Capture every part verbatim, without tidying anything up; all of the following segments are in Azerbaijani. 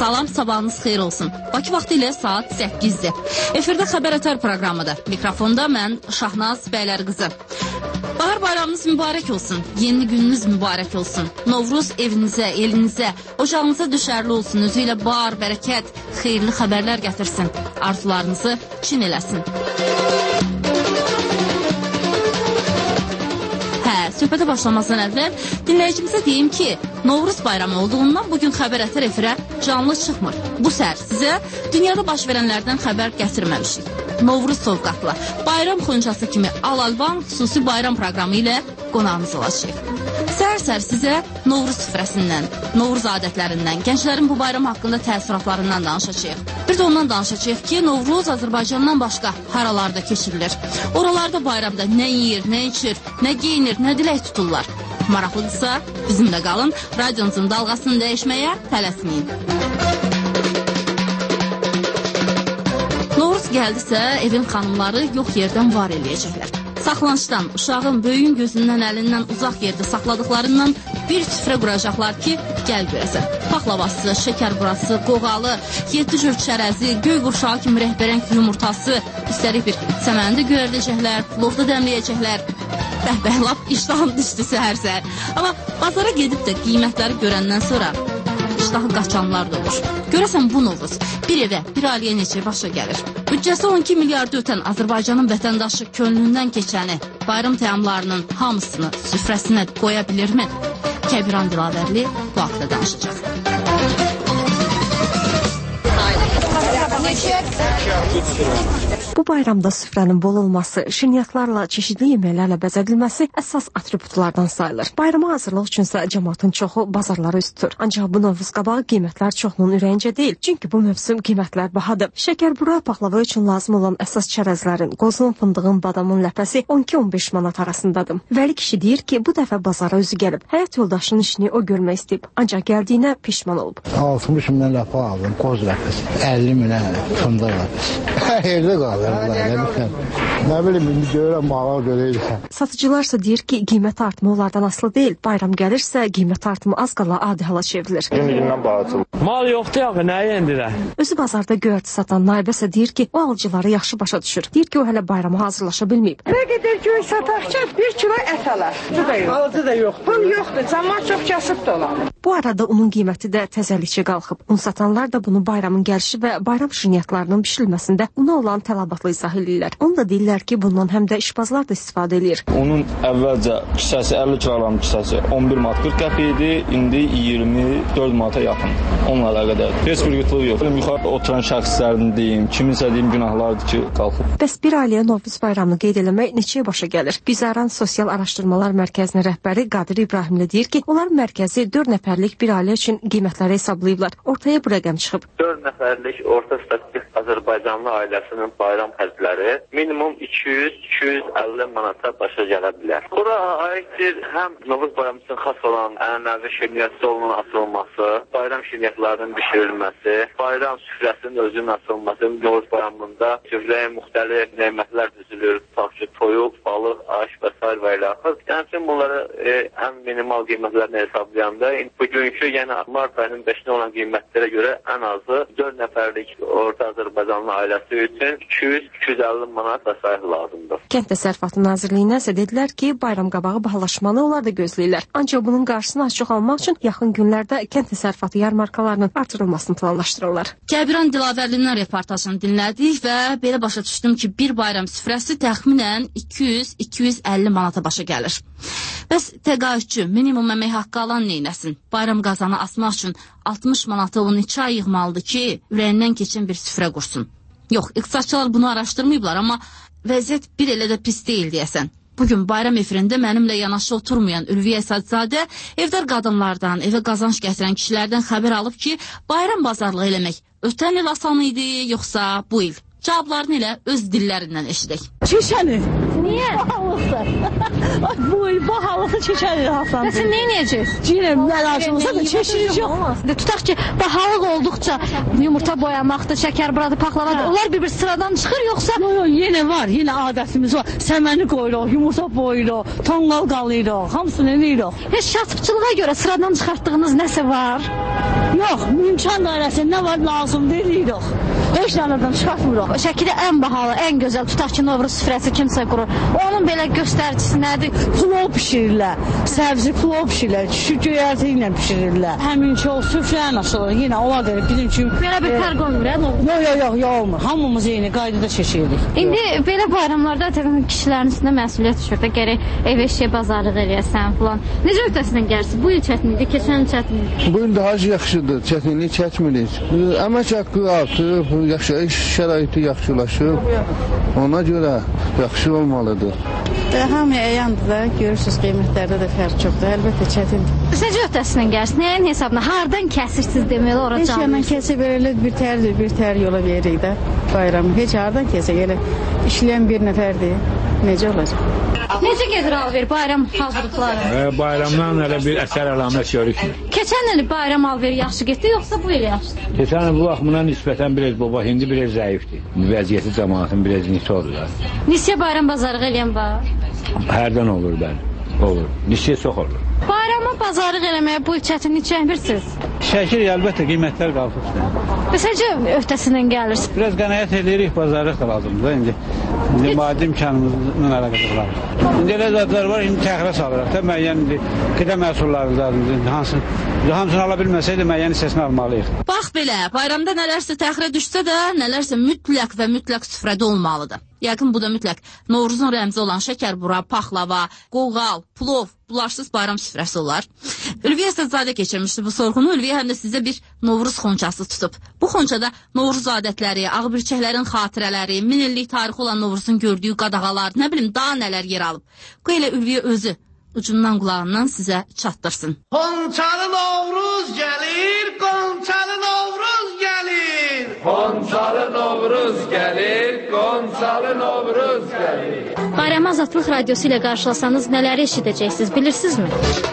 Salam, sabahınız xeyir olsun. Bakı vaxtı ilə saat səkkizdir. Efirdə Xəbər Ətər proqramıdır. Mikrofonda mən Şahnaz Bəylər qızı. Bahar bayramınız mübarək olsun. Yeni gününüz mübarək olsun. Novruz evinizə, elinizə, ocağınıza düşərli olsun. Özü ilə bar, bərəkət, xeyirli xəbərlər gətirsin. Arzularınızı çin eləsin. Söhbətə başlamazdan əvvəl dinləyicimizə deyim ki, Novruz bayramı olduğundan bugün Xəbər Ətər efirə canlı çıxmır. Bu səhər sizə dünyada baş verənlərdən xəbər gətirməmişik. Novruz sovqatla, bayram xoncası kimi Al-Alban xüsusi bayram proqramı ilə qonağımız olacaq. Səhər-səhər sizə Novruz süfrəsindən, Novruz adətlərindən, gənclərin bu bayram haqqında təəssüratlarından danışacağıq. Bir də ondan danışacağıq ki, Novruz Azərbaycandan başqa haralarda keçirilir. Oralarda bayramda nə yeyir, nə içir, nə geyinir, nə dilək tuturlar. Maraqlıdırsa, bizimlə qalın, radyonuzun dalğasını dəyişməyə tələsməyin. Novruz gəldisə, evin xanımları yox yerdən var eləyəcəklər. Saxlanışdan, uşağın, böyüyün gözündən, əlindən uzaq yerdə saxladıqlarından bir süfrə quracaqlar ki, gəl görəsən. Paxlavası, şəkər burası, qoğalı, yeddi cür çərəzi, göy qurşağı kimi rəhbərəng yumurtası, üstəlik bir səməndə göyərdəcəklər, plovda dəmləyəcəklər. Bəh-bəh, lap iştahım düşdü səhər-səhər. Amma bazara gedib də qiymətləri görəndən sonra iştahı qaçanlar da olur. Görəsən bu Novruz bir evə, bir ailəyə neçə başa gəlir. Büdcəsi on iki milyardı ötən Azərbaycanın vətəndaşı könlündən keçəni, bayram təamlarının hamısını süfrəsinə qoya bilirmi? Kəbiran Dilavərli bu haqda danışacaq. Bu bayramda süfrənin bol olması, şirniyyatlarla, çeşidli yeməklərlə bəzədilməsi əsas atributlardan sayılır. Bayrama hazırlıq üçünsə cəmaatın çoxu bazarlara üst tutur. Ancaq bu Novruz qabağı qiymətlər çoxunun ürəyincə deyil. Çünki bu mövsüm qiymətlər bahadır. Şəkərbura, paxlava üçün lazım olan əsas çərəzlərin, qozun, fındığın, badamın ləpəsi on iki on beş manat arasındadır. Vəli kişi deyir ki, bu dəfə bazara özü gəlib. Həyat yoldaşının işini o görmək istəyib. Ancaq gəldiyinə pişman olub. altmış mindən ləpə aldım, qoz ləpəsi. əlli minə fındıq ləpəsi. Yerdə qalır. Nə bilim, indi görürəm, mala görəyirəm. Satıcılarsa deyir ki, qiymət artımı onlardan asılı deyil. Bayram gəlirsə, qiymət artımı az qala adi hala çevrilir. Gün-gündən bağırsın. Mal yoxdur ya, nəyə endirə? Özü bazarda göyərti satan Naibəsə deyir ki, o alıcıları yaxşı başa düşür. Deyir ki, o hələ bayrama hazırlaşa bilməyib. Nə qədər göy sataqca bir kilo ət alar. Alıcı da yox. Pul yoxdur, cəmaat çox kasıb da olar. Bu arada unun qiyməti də təzəlikçə qalxıb. Un satanlar da bunu bayramın gəlişi və bayram şirniyyatlarının bişirilməsində una olan tələbatla izah edirlər. Onu da deyirlər ki, bundan həm də işbazlar da istifadə edir. Onun əvvəlcə kisəsi əlli kiloqram kisəsi on bir manat qırx qəpik idi, indi iyirmi dörd manata yaxın. Onunla əlaqədar. Heç bir qıtlığı yox. Yuxarıda oturan şəxslərin deyim, kiminsə deyim günahlardır ki, qalxıb. Bəs bir ailəyə Novruz bayramını qeyd eləmək neçəyə başa gəlir? Güzəran Sosial Araşdırmalar Mərkəzinin rəhbəri Qadir İbrahimli deyir ki, onların mərkəzi dörd nəfərlik bir ailə üçün qiymətləri hesablayıblar. Ortaya bu rəqəm çıxıb. dörd nəfərlik orta statistik Azərbaycanlı ailəsinin bayram xərcləri minimum iki yüz iki yüz əlli manata başa gələ bilər. Bura aiddir həm Novruz bayramı üçün xas olan ənənəvi şirniyyat stolunun asılması, bayram şirniyyatlarının bişirilməsi, bayram süfrəsinin özünün asılması. Novruz bayramında süfrəyə müxtəlif nemətlər düzülür, tutaq ki, toyuq, balıq, aş və s. və ilə axır. Yəni bunları e, ən minimal qiymətlərini hesablayanda bugünkü, yəni mart ayının beşinə olan qiymətlərə görə ən azı dörd nəfərlik orta Azərbaycanlı ailəsi üçün iki yüz iki yüz əlli manat vəsait lazımdır. Kənd Təsərrüfatı Nazirliyinə isə dedilər ki, bayram qabağı bahalaşmanı onlar da gözləyirlər. Ancaq bunun qarşısını az-çox almaq üçün yaxın günlərdə kənd təsərrüfatı yarmarkalarının artırılmasını planlaşdırırlar. Kəbiran Dilavərlinin reportajını dinlədik və belə başa düşdüm ki, bir bayram süfrəsi təxminən iki yüz iki yüz əlli manata başa gəlir. Bəs təqaüdçü minimum əmək haqqı alan neynəsin? Bayram qazanı asmaq üçün altmış manata o neçə ay yığmalıdır ki, ürəyindən keçən bir süfrə qursun? Yox, iqtisadçılar bunu araşdırmayıblar, amma vəziyyət bir elə də pis deyil deyəsən. Bugün bayram efirində mənimlə yanaşı oturmayan Ülviyə Əsədzadə evdar qadınlardan, evə qazanc gətirən kişilərdən xəbər alıb ki, bayram bazarlığı eləmək ötən il asan idi, yoxsa bu il? Cavablarını ilə öz dillərindən eşidək. Çişəni. Niyə? Bahalıqdır. Bu il bahalıqdır, çişəni asandır. Bəs nə edəcəksiniz? Girəm, nə lazımsa da çeşiniz yox. Tutaq ki, bahalıq olduqca yumurta boyamaqdır, şəkər buradır, paxlavadır. Onlar bir-bir sıradan çıxır, yoxsa? Yox, yox, yenə var, yenə adətimiz var. Səməni qoyuruq, yumurta boyuruq, tonqal qalıyırıq, hamısını eləyirik. Heç kasıbçılığa görə sıradan çıxartdığınız nəsə var? Yox, imkan dairəsində nə var lazımdır, deyirik. Heç nələrdən çıxartmırıq. Şəkidə ən bahalı, ən gözəl tutaq ki, Novruz süfrəsi kimsə qurur. Onun belə göstəricisi nədir? Plov pişirirlər, səbzi plov pişirirlər, şu göyərti ilə pişirirlər. Həmin ki, o süfrənin açılır. Yenə ola verir, bizim üçün... Belə bir fərq olmur, hə? Yox, yox, yox, yox, olmur. Hamımız eyni qaydada çeşirik. İndi belə bayramlarda kişilərin üstünə məsuliyyət düşür də, gərək ev eşiyə bazarlıq eləyəsən filan. Necə öhdəsindən gəlsin? Bu il çətinlikdir, keçən il çətinlikdir. Bu il daha yaxşıdır, çətinlik çəkmirik. Əmək haqqı artıb, yaşayış şəraiti yaxşılaşıb, ona görə yaxşı olmalıdır. Hamıya əyandır da, görürsünüz qiymətlərdə də fərq çoxdur, əlbəttə çətindir. Necə öhdəsindən gəlsin, nəyin hesabına, hardan kəsirsiniz deməli, ora canlı? Heç yandan kəsib elə bir tərdir, bir tər yola veririk də bayramı. Heç hardan kəsib, elə işləyən bir nəfərdir, necə olacaq? Necə gedir alver bayram hazırlıqları? E, bayramdan elə bir əsər əlamət görükmür. Keçən il bayram alveri yaxşı getdi, yoxsa bu il yaxşı? Keçən il bu baxımdan nisbətən biraz baba, indi biraz zəifdir. Vəziyyəti cəmaatın biraz nisi olur. Nisiyə bayram bazarlıq eləyən var? Hərdən olur bəli, olur. Nisiyə çox olur. Bayrama bazarlıq eləməyə bu il çətinlik çəkmirsiniz? Şəkil əlbəttə qiymətlər qalxıb. Məsəlcə öhdəsindən gəlirsiniz? Biraz qənaət edirik, bazarlıq da lazımdır. İndi, indi maddi imkanımızla əlaqədir var. İndi elə zadlar var, indi təxirə salırıq da, müəyyən qida məhsullarıdır, hansı, hamısını ala bilməsəydə müəyyən hissəsini almalıyıq. Bax belə, bayramda nələrsə təxirə düşsə də, nələrsə mütləq və mütləq süfrədə olmalıdır. Yəqin bu da mütləq Novruzun rəmzi olan şəkərbura, paxlava, qoğal, plov, bulaşsız bayram süfrəsi olar. Ülviyə Sədzadə keçirmişdi bu sorğunu. Ülviyə həm də sizə bir Novruz xonçası tutub. Bu xonçada Novruz adətləri, ağbirçəklərin xatirələri, min illik tarixi olan Novruzun gördüyü qadağalar, nə bilim daha nələr yer alıb. Qoy elə Ülviyə özü ucundan qulağından sizə çatdırsın. Xonçalı Novruz gəlir, Qonçalı Novruz gəlir. Xonçalı Novruz gəlir, Qonçalı Novruz gəlir. Bayram Azadlıq radiosu ilə qarşılasanız nələri eşidəcəksiniz, bilirsinizmi?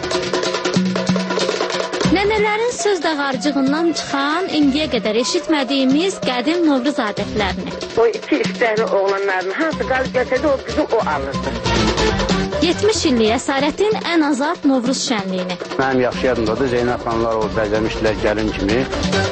Nənələrin söz dağarcığından çıxan, indiyə qədər eşitmədiyimiz qədim Novruz adətlərini. O iki istəkli oğlanların hansı qalıb gəlsədə o qızı o alırdı. yetmiş illik əsarətin ən azad Novruz şənliyini. Mənim yaxşı yadımdadır, Zeynəb xanımlar o bəzəmişdilər gəlin kimi.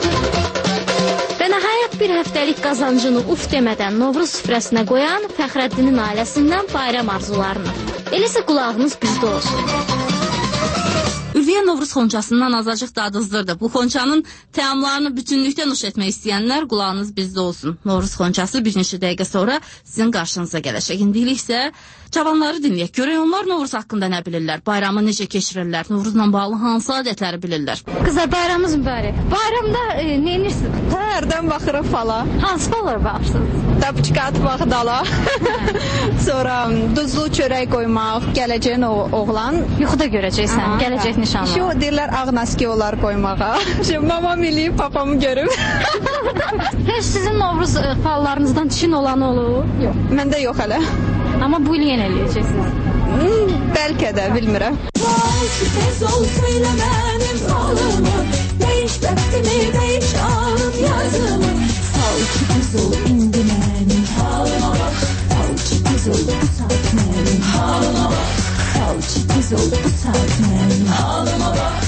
Və nəhayət bir həftəlik qazancını uf demədən Novruz süfrəsinə qoyan Fəxrəddinin ailəsindən bayram arzularını. Eləsə qulağınız bizdə olsun. Ülviyə Novruz xonçasından azacıq dadızdırdı. Bu xonçanın təamlarını bütünlükdə nuş etmək istəyənlər qulağınız bizdə olsun. Novruz xonçası bir neçə dəqiqə sonra sizin qarşınıza gələcək. İndilik isə cavanları dinləyək. Görək onlar Novruz haqqında nə bilirlər, bayramı necə keçirirlər, Novruzla bağlı hansı adətləri bilirlər. Qızlar, bayramımız mübarək. Bayramda e, nə edirsiniz? Hərdən baxırıq fala. Hansı falara baxırsınız? Tapçıqa atmaq dala. Sonra duzlu çörək qoymaq, gələcəyin oğlan. Yuxuda görəcəksən, gələcək nişanlar. Şu deyirlər ağ naski olar qoymağa. Mamam eləyib, papamı görüb. Heç sizin Novruz fallarınızdan çin olan olur? Yox, məndə yox hələ. Amma bu il yenə eləyəcəksiniz. Hmm, bəlkə də, bilmirəm. Tez ol söylə mənim halımı, değiş bəxtimi, değiş alım yazımı. Sal ki tez ol indi mənim halıma bax, sal ki tez ol bu saat mənim halıma bax, sal ki tez ol bu saat mənim halıma bax.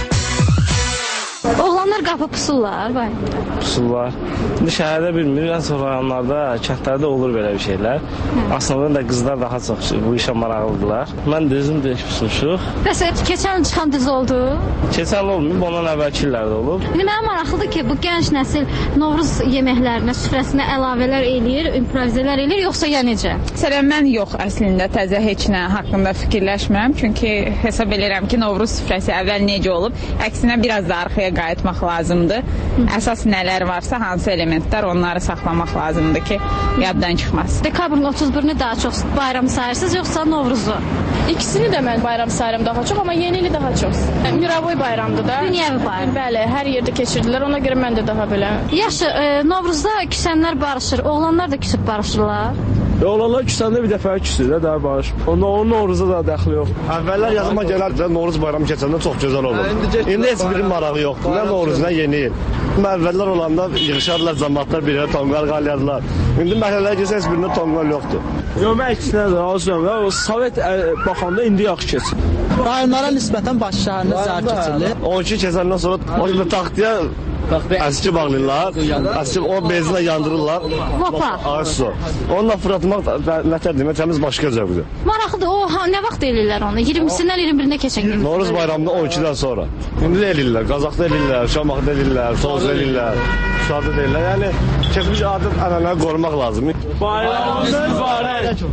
Oğlanlar qapı pusurlar, vay. Pusurlar. İndi şəhərdə bilmir, ən çox rayonlarda, kəndlərdə olur belə bir şeylər. Hə. Aslında da qızlar daha çox bu işə maraqlıdırlar. Mən də özüm də pusurmuşuq. Bəs keçən çıxan düz oldu? Keçən olmayıb, ondan əvvəlki illərdə olub. İndi mənə maraqlıdır ki, bu gənc nəsil Novruz yeməklərinə, süfrəsinə əlavələr eləyir, improvizələr eləyir, yoxsa ya necə? Sələm, mən yox, əslində təzə heç nə haqqında fikirləşməm. Çünki hesab edirəm ki, Novruz süfrəsi əvvəl necə olub, əksinə biraz da arxaya qayıtmaq lazımdır. Əsas nələr varsa, hansı elementlər, onları saxlamaq lazımdır ki, yaddan çıxmaz. Dekabrın otuz birini daha çox bayram sayırsınız, yoxsa Novruzu? İkisini də mən bayram sayıram daha çox, amma yeni ili daha çox. Miravoy bayramdır da. Dünyəvi bayram. Bəli, hər yerdə keçirdilər, ona görə mən də daha belə. Yaxşı, e, Novruzda küsənlər barışır, oğlanlar da küsüb barışırlar. Oğlanlar küsəndə bir dəfə küsür də, daha bağış. Onda onun Novruz'a da dəxli yox. Əvvəllər yazıma gələrdi, Novruz bayramı keçəndə çox gözəl olur. İndi heç birinin marağı yoxdur. Nə Novruz, nə yeni il. Əvvəllər olanda yığışardılar, cəmaatlar bir yerə tonqal qalayardılar. İndi məhəlləyə gəlsə heç birində tonqal yoxdur. Yox, mən ikisinə də razıyam. O Sovet baxanda indi yaxşı keçir. Rayonlara nisbətən baş şəhərində zəif keçirli. on iki keçəndən sonra o gibi taxtıya əski bağlayırlar, əski o benzinlə yandırırlar. Vapa. Ağır onunla fırlatmaq nətər demək, təmiz başqa zövqdür. Maraqlıdır, o ha, nə vaxt eləyirlər onu? iyirmisindən iyirmi birində keçən gün. Novruz bayramında on ikidən sonra. İndi də eləyirlər, Qazaxda eləyirlər, Şamaxda eləyirlər, Sozda eləyirlər, Şuşada eləyirlər. Yəni, keçmiş adət ənənəni qorumaq lazım. Bayramınız mübarək.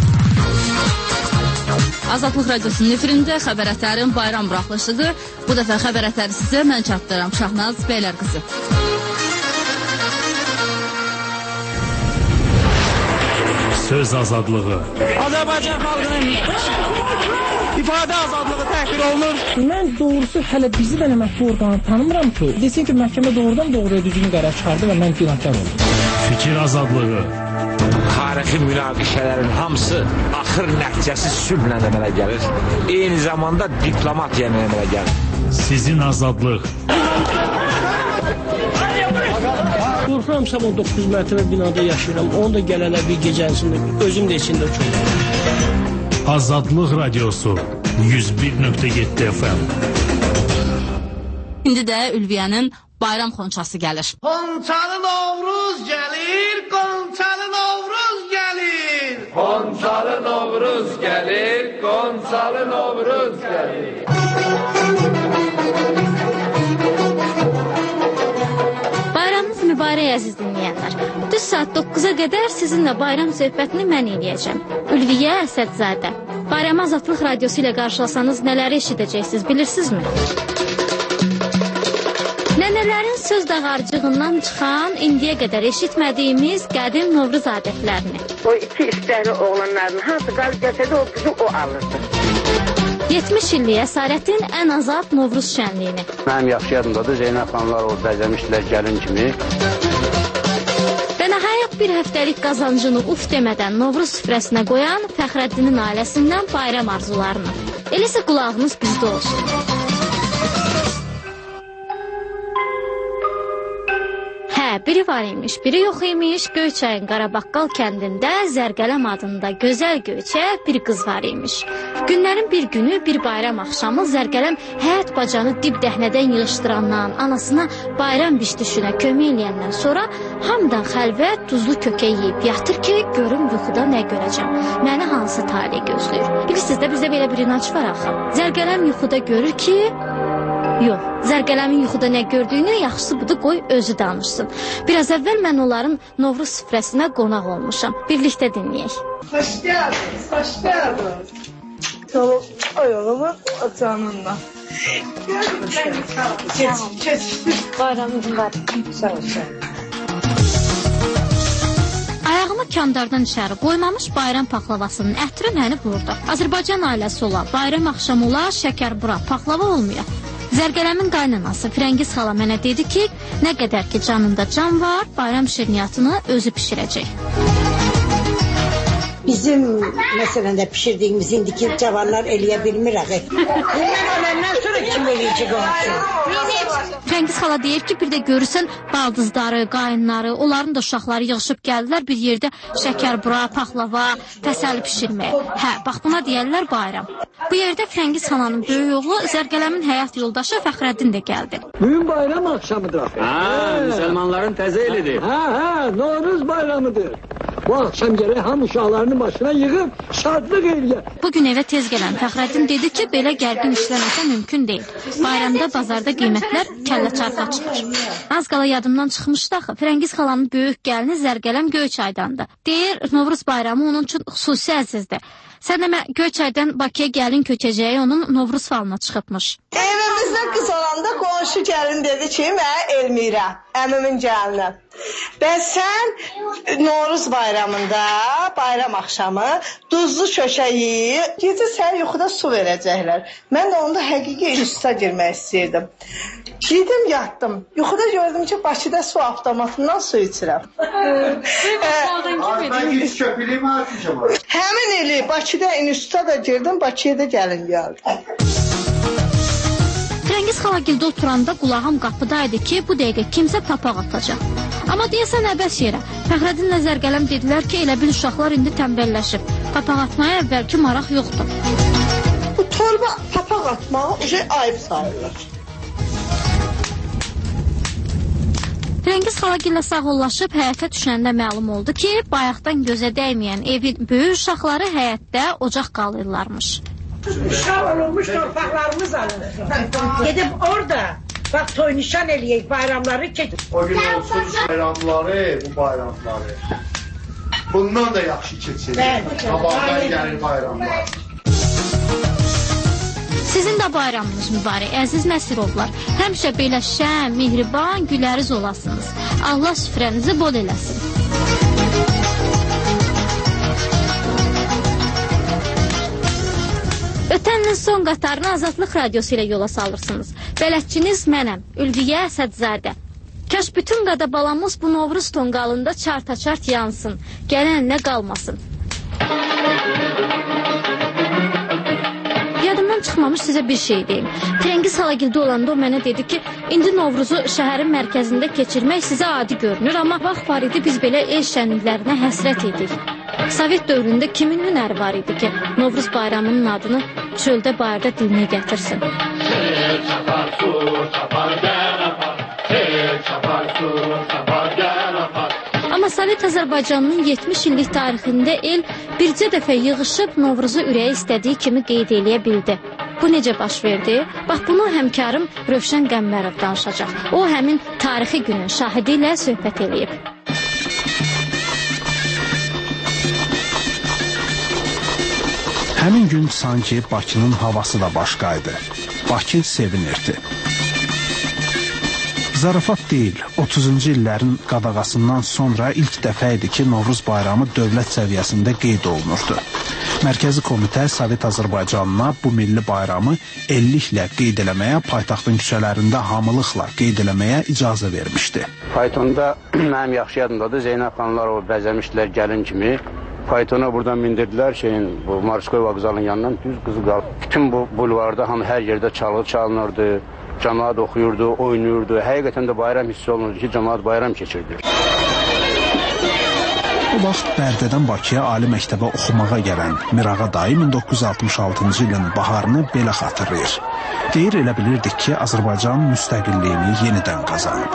Azadlıq Radiosunun efirində xəbər ətərin bayram buraxılışıdır. Bu dəfə xəbər ətəri sizə mən çatdıram. Şahnaz Beylər qızı. Söz azadlığı. Azərbaycan xalqının ifadə azadlığı təhqir olunur. Mən doğrusu hələ bizi də məhkəmə orqanı tanımıram ki, desin ki, məhkəmə doğrudan doğruya düzgün qərar çıxardı və mən günahkar oldum. Fikir azadlığı. Tarixi münaqişələrin hamısı axır nəticəsi sülhlə əmələ gəlir. Eyni zamanda diplomatiya əmələ gəlir. Sizin azadlıq. Qorxuram, sabah doqquz mərtəbə binada yaşayıram. Onu da gələlər bir gecəsində, özüm də içində uçurum. Azadlıq Radiosu yüz bir nöqtə yeddi F M. İndi də Ülviyənin bayram xonçası gəlir. Xonçalı Novruz gəlir, Qonçalı Novruz gəlir. Qonçalı Novruz gəlir, Qonçalı Novruz gəlir. Bayramınız mübarək əziz dinləyənlər. Düz saat doqquza qədər sizinlə bayram söhbətini mən eləyəcəm. Ülviyə Əsədzadə. Bayram Azadlıq Radiosu ilə qarşılasanız nələri eşidəcəksiniz, bilirsinizmi? Nənələrin söz dağarcığından çıxan, indiyə qədər eşitmədiyimiz qədim Novruz adətlərini. O iki istəkli oğlanların hansı qalıb gətirdi, o bizi o alırdı. yetmiş illik əsarətin ən azad Novruz şənliyini. Mənim yaxşı yadımdadır, Zeynəb xanımlar o bəzəmişdilər gəlin kimi. Və nəhayət bir həftəlik qazancını uf demədən Novruz süfrəsinə qoyan Fəxrəddinin ailəsindən bayram arzularını. Eləsə qulağınız bizdə olsun. Biri var imiş, biri yox imiş. Göyçayın Qarabaqqal kəndində Zərgələm adında gözəl göyçə bir qız var imiş. Günlərin bir günü, bir bayram axşamı Zərgələm həyat bacanı dib dəhnədən yığışdırandan, anasına bayram biş-düşünə kömək eləyəndən sonra hamıdan xəlvət duzlu kökə yeyib yatır ki, görüm yuxuda nə görəcəm, məni hansı talih gözləyir. Bilirsiniz də, bizdə belə bir inanc var axı. Zərgələm yuxuda görür ki, yox, Zərgələmin yuxuda nə gördüyünü yaxşısı budur, qoy özü danışsın. Biraz əvvəl mən onların Novruz süfrəsinə qonaq olmuşam. Birlikdə dinləyək. Xoş gəldiniz, xoş gəldiniz. Tamam, ayağımı canınla. Geç, geç. Bayramın var. Sağ ol, sağ ol. Ayağımı kandardan içəri qoymamış bayram paxlavasının ətri məni vurdu. Azərbaycan ailəsi ola, bayram axşamı ola, şəkər bura, paxlava olmuyor. Zərgələmin qaynanası Firəngiz xala mənə dedi ki, nə qədər ki canında can var, bayram şirniyyatını özü pişirəcək. Bizim məsələn də pişirdiyimiz indiki cavanlar eləyə bilmir axı. Mən öləndən sonra kim eləyəcək olsun? Firəngiz xala deyir ki, bir də görürsən baldızları, qayınları, onların da uşaqları yığışıb gəldilər bir yerdə şəkər bura, paxlava, təsəlli pişirməyə. Hə, bax buna deyərlər bayram. Bu yerdə Firəngiz xalanın böyük oğlu Zərgələmin həyat yoldaşı Fəxrəddin də gəldi. Bugün bayram axşamıdır axı. Ha, müsəlmanların təzə elidir. Hə, hə, Novruz bayramıdır. Bu axşam gərək hamı uşaqlarını başına yığıb şadlıq eləyər. Bugün evə tez gələn Fəxrəddin dedi ki, belə gərgin işləməsə mümkün deyil. Bayramda bazarda qiymətlər kəllə çarxa çıxır. Az qala yadımdan çıxmışdı axı. Firəngiz xalanın böyük gəlini Zərgələm Göyçaydandır. Deyir, Novruz bayramı onun üçün xüsusi əzizdir. Sən demə Göyçaydan Bakıya gəlin köçəcəyi onun Novruz falına çıxıbmış. Evimizdə qız olanda qonşu gəlin dedi ki, mən Elmirə, əmimin gəlini. Bəs sən Novruz bayramında, bayram axşamı duzlu şöşə yeyib, gecə sənə yuxuda su verəcəklər. Mən də onda həqiqi üstə girmək istəyirdim. Gidim yatdım. Yuxuda gördüm ki, Bakıda su avtomatından su içirəm. Həmin ili Bakıda instituta da girdim, Bakıya da gəlin gəldim. Rəngiz xalagildə oturanda qulağım qapıdaydı ki, bu dəqiqə kimsə papaq atacaq. Amma deyəsən əbəs yerə. Fəxrəddinlə Zərgələm dedilər ki, elə bil uşaqlar indi tənbəlləşib. Papaq atmaya əvvəlki maraq yoxdur. Bu torba papaq atmağı uca ayıb sayılır. Rəngiz xalagillə sağollaşıb həyətə düşəndə məlum oldu ki, bayaqdan gözə dəyməyən evin böyük uşaqları həyətdə ocaq qalırlarmış. Uşaq olunmuş torpaqlarımız alınır. Gedib orada bak toy nişan eləyək bayramları keçir. O gün olsun bayramları, bu bayramları. Bundan da yaxşı keçirir. Qabaqdan gəlir bayramlar. Sizin də bayramınız mübarək, əziz Nəsirovlar. Həmişə belə şən, mehriban, güləriz olasınız. Allah süfrənizi bol eləsin. Ötən ilin son qatarını Azadlıq Radiosu ilə yola salırsınız. Bələdçiniz mənəm, Ülviyə Əsədzadə. Kaş bütün qadabalamız bu Novruz tonqalında çarta-çart yansın, gələnlə qalmasın. Yadımdan çıxmamış sizə bir şey deyim. Rəngiz xalagildə olanda o mənə dedi ki, indi Novruzu şəhərin mərkəzində keçirmək sizə adi görünür, amma vaxt var idi biz belə el şənliklərinə həsrət edik. Sovet dövründə kimin hünəri var idi ki, Novruz bayramının adını çöldə bayırda dilinə gətirsin? Amma Sovet Azərbaycanının yetmiş illik tarixində el bircə dəfə yığışıb Novruzu ürəyə istədiyi kimi qeyd eləyə bildi. Bu necə baş verdi? Bax, bunu həmkarım Rövşən Qəmmərov danışacaq. O, həmin tarixi günün şahidi ilə söhbət eləyib. Həmin gün sanki Bakının havası da başqaydı. Bakı sevinirdi. Zarafat deyil, otuzuncu illərin qadağasından sonra ilk dəfə idi ki, Novruz bayramı dövlət səviyyəsində qeyd olunurdu. Mərkəzi Komitə Sovet Azərbaycanına bu milli bayramı elliklə qeyd eləməyə, paytaxtın küçələrində hamılıqla qeyd eləməyə icazə vermişdi. Faytonda mənim yaxşı yadımdadır, Zeynəb xanımlar o bəzəmişdilər gəlin kimi. Faytona buradan mindirdilər şeyin, bu Marskoy vağzalının yanından düz qızı qalıb. Bütün bu bulvarda hamı hər yerdə çalğı çalınırdı, cəmaat oxuyurdu, oynayırdı. Həqiqətən də bayram hissi olunurdu ki, cəmaat bayram keçirdi. O vaxt Bərdədən Bakıya ali məktəbə oxumağa gələn Mirağa dayı min doqquz yüz altmış altıncı ilin baharını belə xatırlayır. Deyir, elə bilirdik ki, Azərbaycan müstəqilliyini yenidən qazanıb.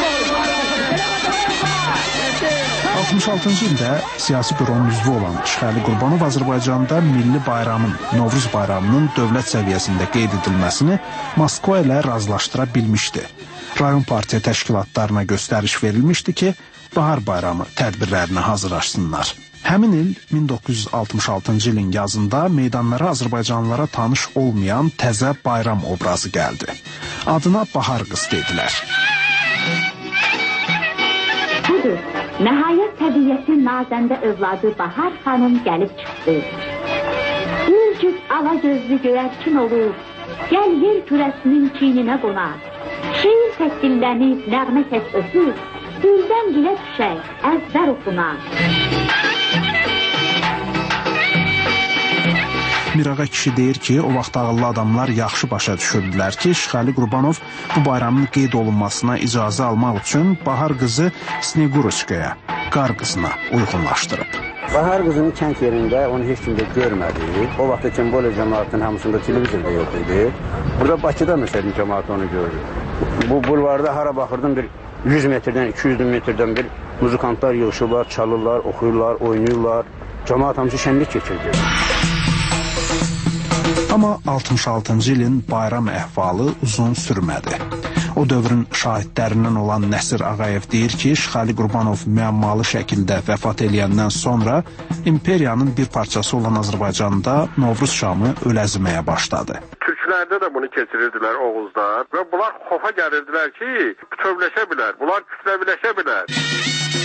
altmış altıncı ildə siyasi büronun üzvü olan Şəxəli Qurbanov Azərbaycanda milli bayramın, Novruz bayramının dövlət səviyyəsində qeyd edilməsini Moskva ilə razılaşdıra bilmişdi. Rayon partiya təşkilatlarına göstəriş verilmişdi ki, bahar bayramı tədbirlərinə hazırlaşsınlar. Həmin il min doqquz yüz altmış altıncı ilin yazında meydanlara Azərbaycanlılara tanış olmayan təzə bayram obrazı gəldi. Adına Bahar qız dedilər. Budur, nəhayət təbiyyətin nazəndə övladı Bahar xanım gəlib çıxdı. Bir cüt ala gözlü göyərçin olur, gəl yer kürəsinin çiyninə qonar. Şiir tək dillənib, nəğmə tək öpür, güldən gilə düşək, əzbər oxunar. Mirağa kişi deyir ki, o vaxt ağıllı adamlar yaxşı başa düşürdülər ki, Şəxəli Qurbanov bu bayramın qeyd olunmasına icazə almaq üçün Bahar qızı Sneguruskaya, qar qızına uyğunlaşdırıb. Bahar qızının kənd yerində onu heç kim də görmədi. O vaxt Kembole cəmaatının hamısında televizorda yox idi. Burada Bakıda məsələn cəmaat onu gördü. Bu bulvarda hara baxırdım bir yüz metrdən, iki yüz metrdən bir muzikantlar yığışırlar, çalırlar, oxuyurlar, oynayırlar. Cəmaat hamısı şənlik keçirdi. Amma altmış altıncı ilin bayram əhvalı uzun sürmədi. O dövrün şahidlərindən olan Nəsir Ağayev deyir ki, Şəxəli Qurbanov müəmmalı şəkildə vəfat eləyəndən sonra imperiyanın bir parçası olan Azərbaycanda Novruz şamı öləziməyə başladı. Türklərdə də bunu keçirirdilər Oğuzlar və bunlar xofa gəlirdilər ki, bütövləşə bilər, bunlar kütləviləşə bilər.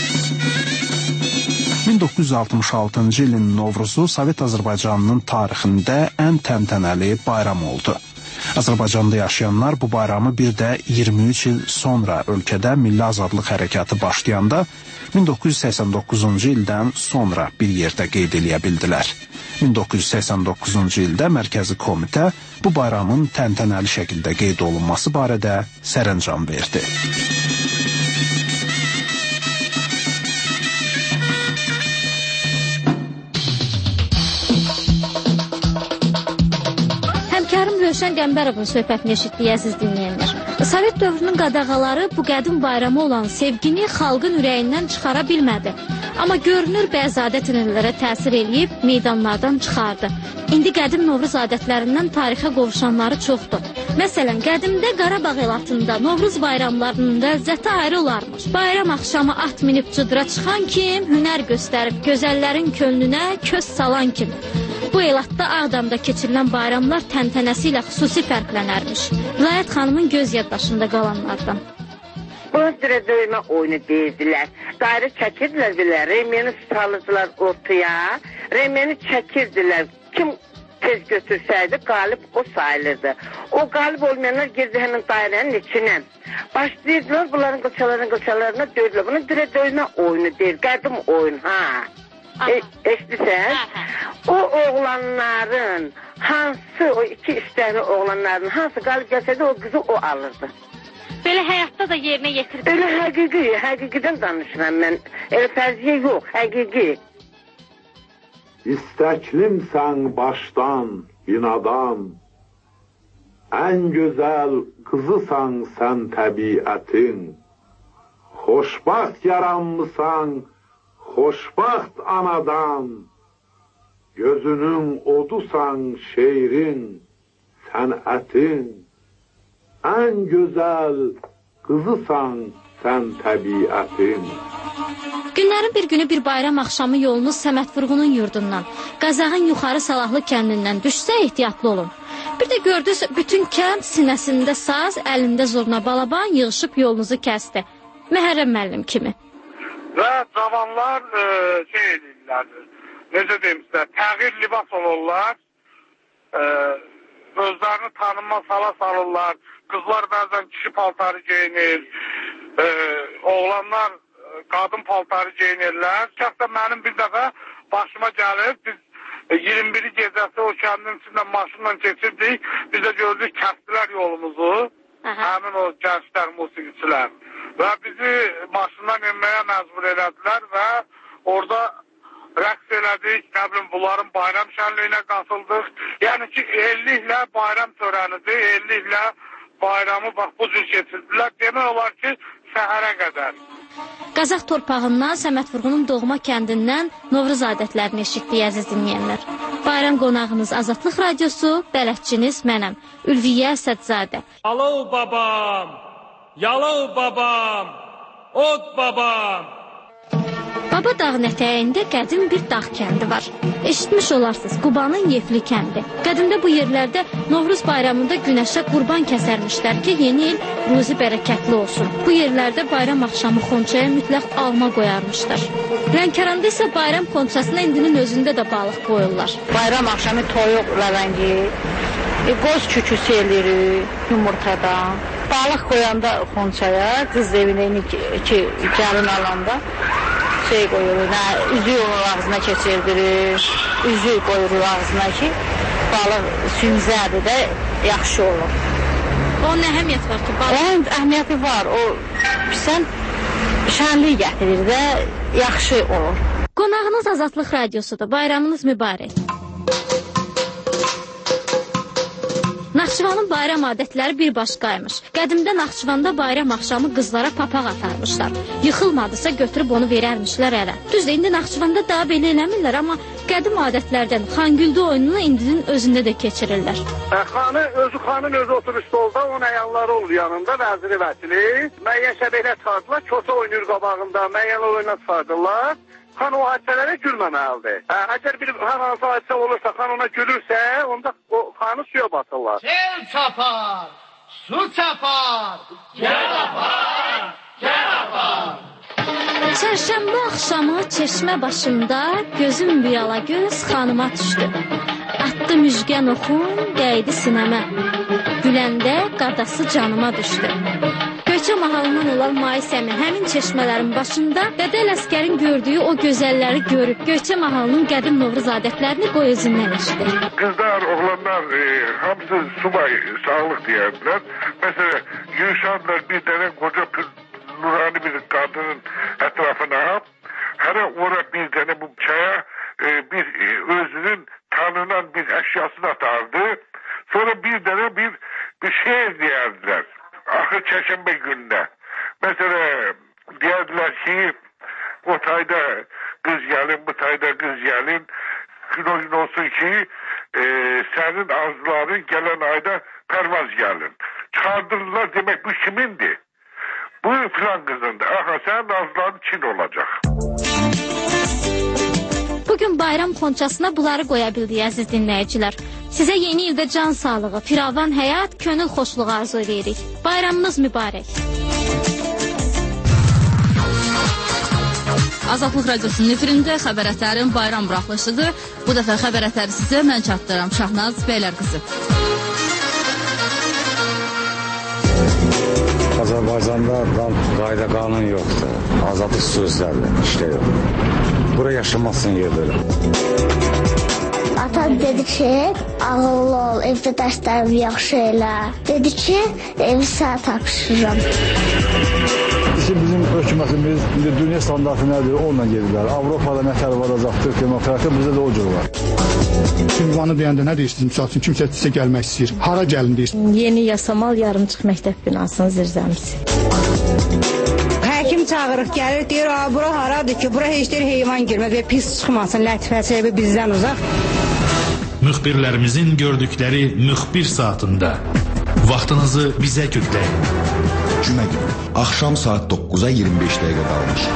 min doqquz yüz altmış altıncı ilin Novruzu Sovet Azərbaycanının tarixində ən təntənəli bayram oldu. Azərbaycanda yaşayanlar bu bayramı bir də iyirmi üç il sonra ölkədə milli azadlıq hərəkatı başlayanda min doqquz yüz səksən doqquzuncu ildən sonra bir yerdə qeyd eləyə bildilər. min doqquz yüz səksən doqquzuncu ildə Mərkəzi Komitə bu bayramın təntənəli şəkildə qeyd olunması barədə sərəncam verdi. Rövşən Qəmbərovun söhbətini eşitdik, əziz dinləyənlər. Sovet dövrünün qadağaları bu qədim bayramı olan sevgini xalqın ürəyindən çıxara bilmədi. Amma görünür bəzi adət-ənənələrə təsir eləyib meydanlardan çıxardı. İndi qədim Novruz adətlərindən tarixə qovuşanları çoxdur. Məsələn, qədimdə Qarabağ elatında Novruz bayramlarının ləzzəti ayrı olarmış. Bayram axşamı at minib cıdıra çıxan kim, hünər göstərib gözəllərin könlünə köz salan kim. Bu elatda Ağdamda keçirilən bayramlar təntənəsi ilə xüsusi fərqlənərmiş. Vilayət xanımın göz yaddaşında qalanlardan. Buna dirə döymə oyunu deyirdilər. Dairə çəkirdilər bilər, remeni salırdılar ortaya, remeni çəkirdilər. Kim tez götürsəydi, qalib o sayılırdı. O qalib olmayanlar girdi həmin dairənin içinə. Başlayırdılar bunların qılçalarına qılçalarına döydülər. Buna dirə döymə oyunu deyir, qədim oyun, ha. E, eşlisən, o oğlanların hansı, o iki istəkli oğlanların hansı qalib gəlsəydi, o qızı o alırdı. Belə həyatda da yerinə yetirdi. Elə həqiqi, həqiqidən danışıram mən. Elə fərziyə yox, həqiqi. İstəklimsən başdan, binadan, ən gözəl qızısan sən təbiətin, xoşbaxt yaranmısan, xoşbaxt anadan, gözünün odusan şeirin, sənətin, ən gözəl qızısan sən təbiətin. Günlərin bir günü bir bayram axşamı yolunuz Səməd Vurğunun yurdundan, Qazağın yuxarı Salahlı kəndindən düşsə ehtiyatlı olun. Bir də gördünüz, bütün kənd sinəsində saz, əlində zurna balaban yığışıb yolunuzu kəsdi. Məhərrəm müəllim kimi. Və cavanlar e, şey edirlər, necə deyim sizə, təğyir libas olurlar, e, özlərini tanınmaz hala salırlar, qızlar bəzən kişi paltarı geyinir, e, oğlanlar qadın paltarı geyinirlər. Şəxsən mənim bir dəfə başıma gəlib, biz iyirmi biri gecəsi o kəndin içindən maşınla keçirdik, biz də gördük, kəsdilər yolumuzu, həmin o gənclər, musiqiçilər. Və bizi maşından inməyə məcbur elədilər və orada rəqs elədik, nə bilim, bunların bayram şənliyinə qatıldıq. Yəni ki, elliklə bayram törənidir, elliklə bayramı bax bu cür keçirdilər. Demək olar ki, səhərə qədər. Qazaq torpağından, Səməd Vurğunun doğma kəndindən Novruz adətlərini eşitdik, əziz dinləyənlər. Bayram qonağınız Azadlıq Radiosu, bələdçiniz mənəm, Ülviyə Əsədzadə. Alov babam, yalov babam, od babam. Baba dağın ətəyində qədim bir dağ kəndi var. Eşitmiş olarsınız, Qubanın Yefli kəndi. Qədimdə bu yerlərdə Novruz bayramında günəşə qurban kəsərmişlər ki, yeni il ruzi bərəkətli olsun. Bu yerlərdə bayram axşamı xonçaya mütləq alma qoyarmışlar. Lənkəranda isə bayram xonçasına indinin özündə də balıq qoyurlar. Bayram axşamı toyuq rəvəngi, e, qoz küküsü eləyirik yumurtadan. Balıq qoyanda xonçaya, qız evinə iki gəlin alanda şey qoyuruz, üzük onun ağzına keçirdirir, üzük qoyuruz ağzına ki, balıq sünzədir də yaxşı olur. Onun əhəmiyyəti var ki, balıq? Onun əhəmiyyəti var, o sən şənlik gətirir də yaxşı olur. Qonağınız Azadlıq Radiosudur, bayramınız mübarək. Naxçıvanın bayram adətləri bir başqaymış. Qədimdə Naxçıvanda bayram axşamı qızlara papaq atarmışlar. Yıxılmadısa götürüb onu verərmişlər ərə. Düzdür, indi Naxçıvanda daha belə eləmirlər, amma qədim adətlərdən Xangüldü oyununu indinin özündə də keçirirlər. Xanı, özü xanın özü oturur stolda, onun əyanları olur yanında, vəziri vəkili. Müəyyən şəbəklə çıxardılar, kösə oynayır qabağında, müəyyən oyuna çıxardılar. Xan o hadisələrə gülməməlidir. Əgər bir hər hansı hadisə olursa, xan ona gülürsə, onda o xanı suya batırlar. Sel çapar, su çapar, gəl apar, gəl apar. Çərşənbə axşamı çeşmə başında gözüm bir alagöz xanıma düşdü. Atdı müjgən oxum, dəydi sinəmə. Güləndə qadası canıma düşdü. Göyçə mahalından olan Maisəmi həmin çeşmələrin başında Dədə Ələsgərin gördüyü o gözəlləri görüb Göyçə mahalının qədim Novruz adətlərini qoy özündən eşidir. Qızlar, oğlanlar e, hamısı subay, sağlıq deyərdilər. Məsələn, yığışardılar bir dənə qoca nurani bir qadının ətrafına. Hələ ora bir dənə bu çaya e, bir e, özünün tanınan bir əşyasını atardı. Sonra bir dənə bir, bir şey deyərdilər. Axır çərşənbə günündə. Mesela deyərdilər ki, o tayda qız gəlin, bu tayda qız gəlin. Gün olsun ki, e, sənin arzuların gələn ayda pərvaz gəlin. Çıxardırlar, demək bu kimindir? Bu filan qızındır. Aha, sənin arzuların Çin olacaq. Bugün bayram xonçasına bunları qoya bildik əziz dinləyicilər. Sizə yeni ildə can sağlığı, firavan həyat, könül xoşluğu arzu edirik. Bayramınız mübarək. Azadlıq Radiosunun efirində xəbər ətərin bayram buraxılışıdır. Bu dəfə xəbər ətəri sizə mən çatdıram. Şahnaz Beylər qızı. Azərbaycanda qayda qanun yoxdur. Azadlıq sözlərlə işlə yox. Bura yaşamazsın yerdə. Atam dedi ki, ağıllı ol, evdə dərslərimi yaxşı elə. Dedi ki, evi sənə tapşırıram. Bizim hökumətimiz dünya standartı nədir, onunla gedirlər. Avropada nətər varacaqdır, demokratiya bizdə də o cür var. Ünvanı deyəndə nə deyirsiniz? Misal üçün kimsə sizə gəlmək istəyir. Hara gəlin deyirsiniz? Yeni Yasamal yarımçıq məktəb binasının zirzəmisi. Həkim çağırıq, gəlir, deyir, bura haradır ki, bura heç deyir heyvan girməz və pis çıxmasın, lətifəsi bizdən uzaq. Müxbirlərimizin gördükləri müxbir saatında vaxtınızı bizə kökləyin. Cümə günü, axşam saat doqquza iyirmi beş dəqiqə qalmış.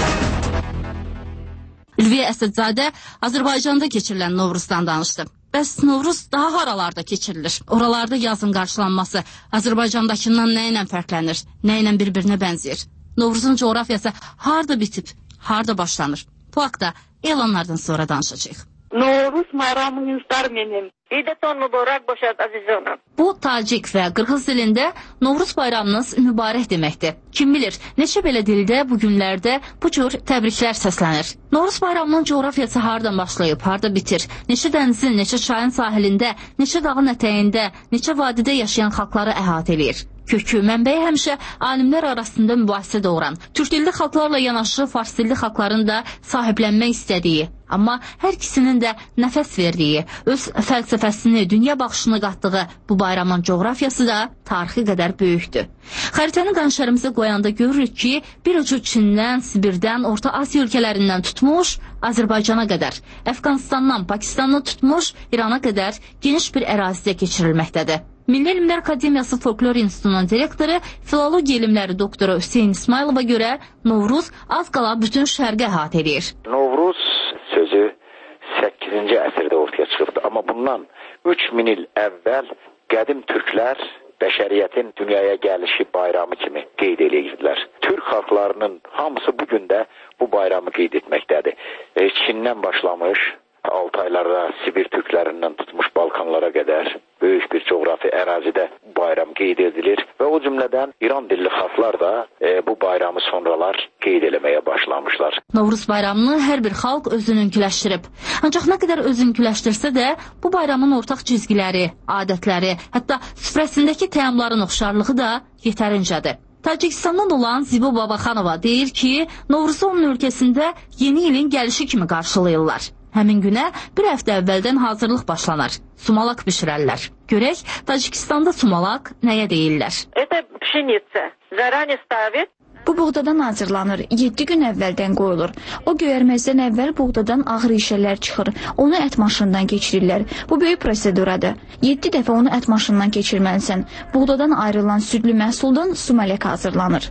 Ülviyə Əsədzadə Azərbaycanda keçirilən Novruzdan danışdı. Bəs Novruz daha haralarda keçirilir? Oralarda yazın qarşılanması Azərbaycandakından nə ilə fərqlənir, nə ilə bir-birinə bənzəyir? Novruzun coğrafiyası harda bitib, harda başlanır? Bu haqda elanlardan sonra danışacağıq. Novruz bayramınızlar mənim. İdət onu olaraq başad azizonum. Bu Tacik və Qırğız dilində Novruz bayramınız mübarək deməkdir. Kim bilir, neçə belə dildə bu günlərdə bu cür təbriklər səslənir. Novruz bayramının coğrafiyası hardan başlayıb, harda bitir? Neçə dənizin, neçə çayın sahilində, neçə dağın ətəyində, neçə vadidə yaşayan xalqları əhatə eləyir? Kökü, mənbəyi həmişə alimlər arasında mübahisə doğuran, türk dilli xalqlarla yanaşı fars dilli xalqların da sahiblənmək istədiyi, amma hər ikisinin də nəfəs verdiyi, öz fəlsəfəsini, dünya baxışını qatdığı bu bayramın coğrafiyası da tarixi qədər böyükdür. Xəritəni qanşərimizə qoyanda görürük ki, bir ucu Çindən, Sibirdən, Orta Asiya ölkələrindən tutmuş, Azərbaycana qədər, Əfqanistandan, Pakistandan tutmuş, İrana qədər geniş bir ərazidə keçirilməkdədir. Milli Elmlər Akademiyası Folklor İnstitutunun direktoru, filologiya elmləri doktoru Hüseyin İsmailova görə Novruz az qala bütün şərqə əhatə edir. Novruz sözü səkkizinci əsrdə ortaya çıxıbdı, amma bundan üç min il əvvəl qədim türklər bəşəriyyətin dünyaya gəlişi bayramı kimi qeyd edirdilər. Türk xalqlarının hamısı bugün də bu bayramı qeyd etməkdədir. E, Çindən başlamış, Altaylarda Sibir türklərindən tutmuş Balkanlara qədər böyük bir coğrafi ərazidə bayram qeyd edilir və o cümlədən İran dilli xalqlar da e, bu bayramı sonralar qeyd eləməyə başlamışlar. Novruz bayramını hər bir xalq özününküləşdirib. Ancaq nə qədər özünüküləşdirsə də bu bayramın ortaq cizgiləri, adətləri, hətta süfrəsindəki təamların oxşarlığı da yetərincədir. Tacikistandan olan Zibo Babaxanova deyir ki, Novruzu onun ölkəsində yeni ilin gəlişi kimi qarşılayırlar. Həmin günə bir həftə əvvəldən hazırlıq başlanır. Sumalak bişirərlər. Görək, Tacikistanda sumalak nəyə deyirlər? Это пшеница. Заранее ставит. Bu buğdadan hazırlanır, yeddi gün əvvəldən qoyulur. O göyərməzdən əvvəl buğdadan ağır işələr çıxır, onu ət maşınından keçirirlər. Bu böyük proseduradır. yeddi dəfə onu ət maşınından keçirməlisən. Buğdadan ayrılan südlü məhsuldan sumalak hazırlanır.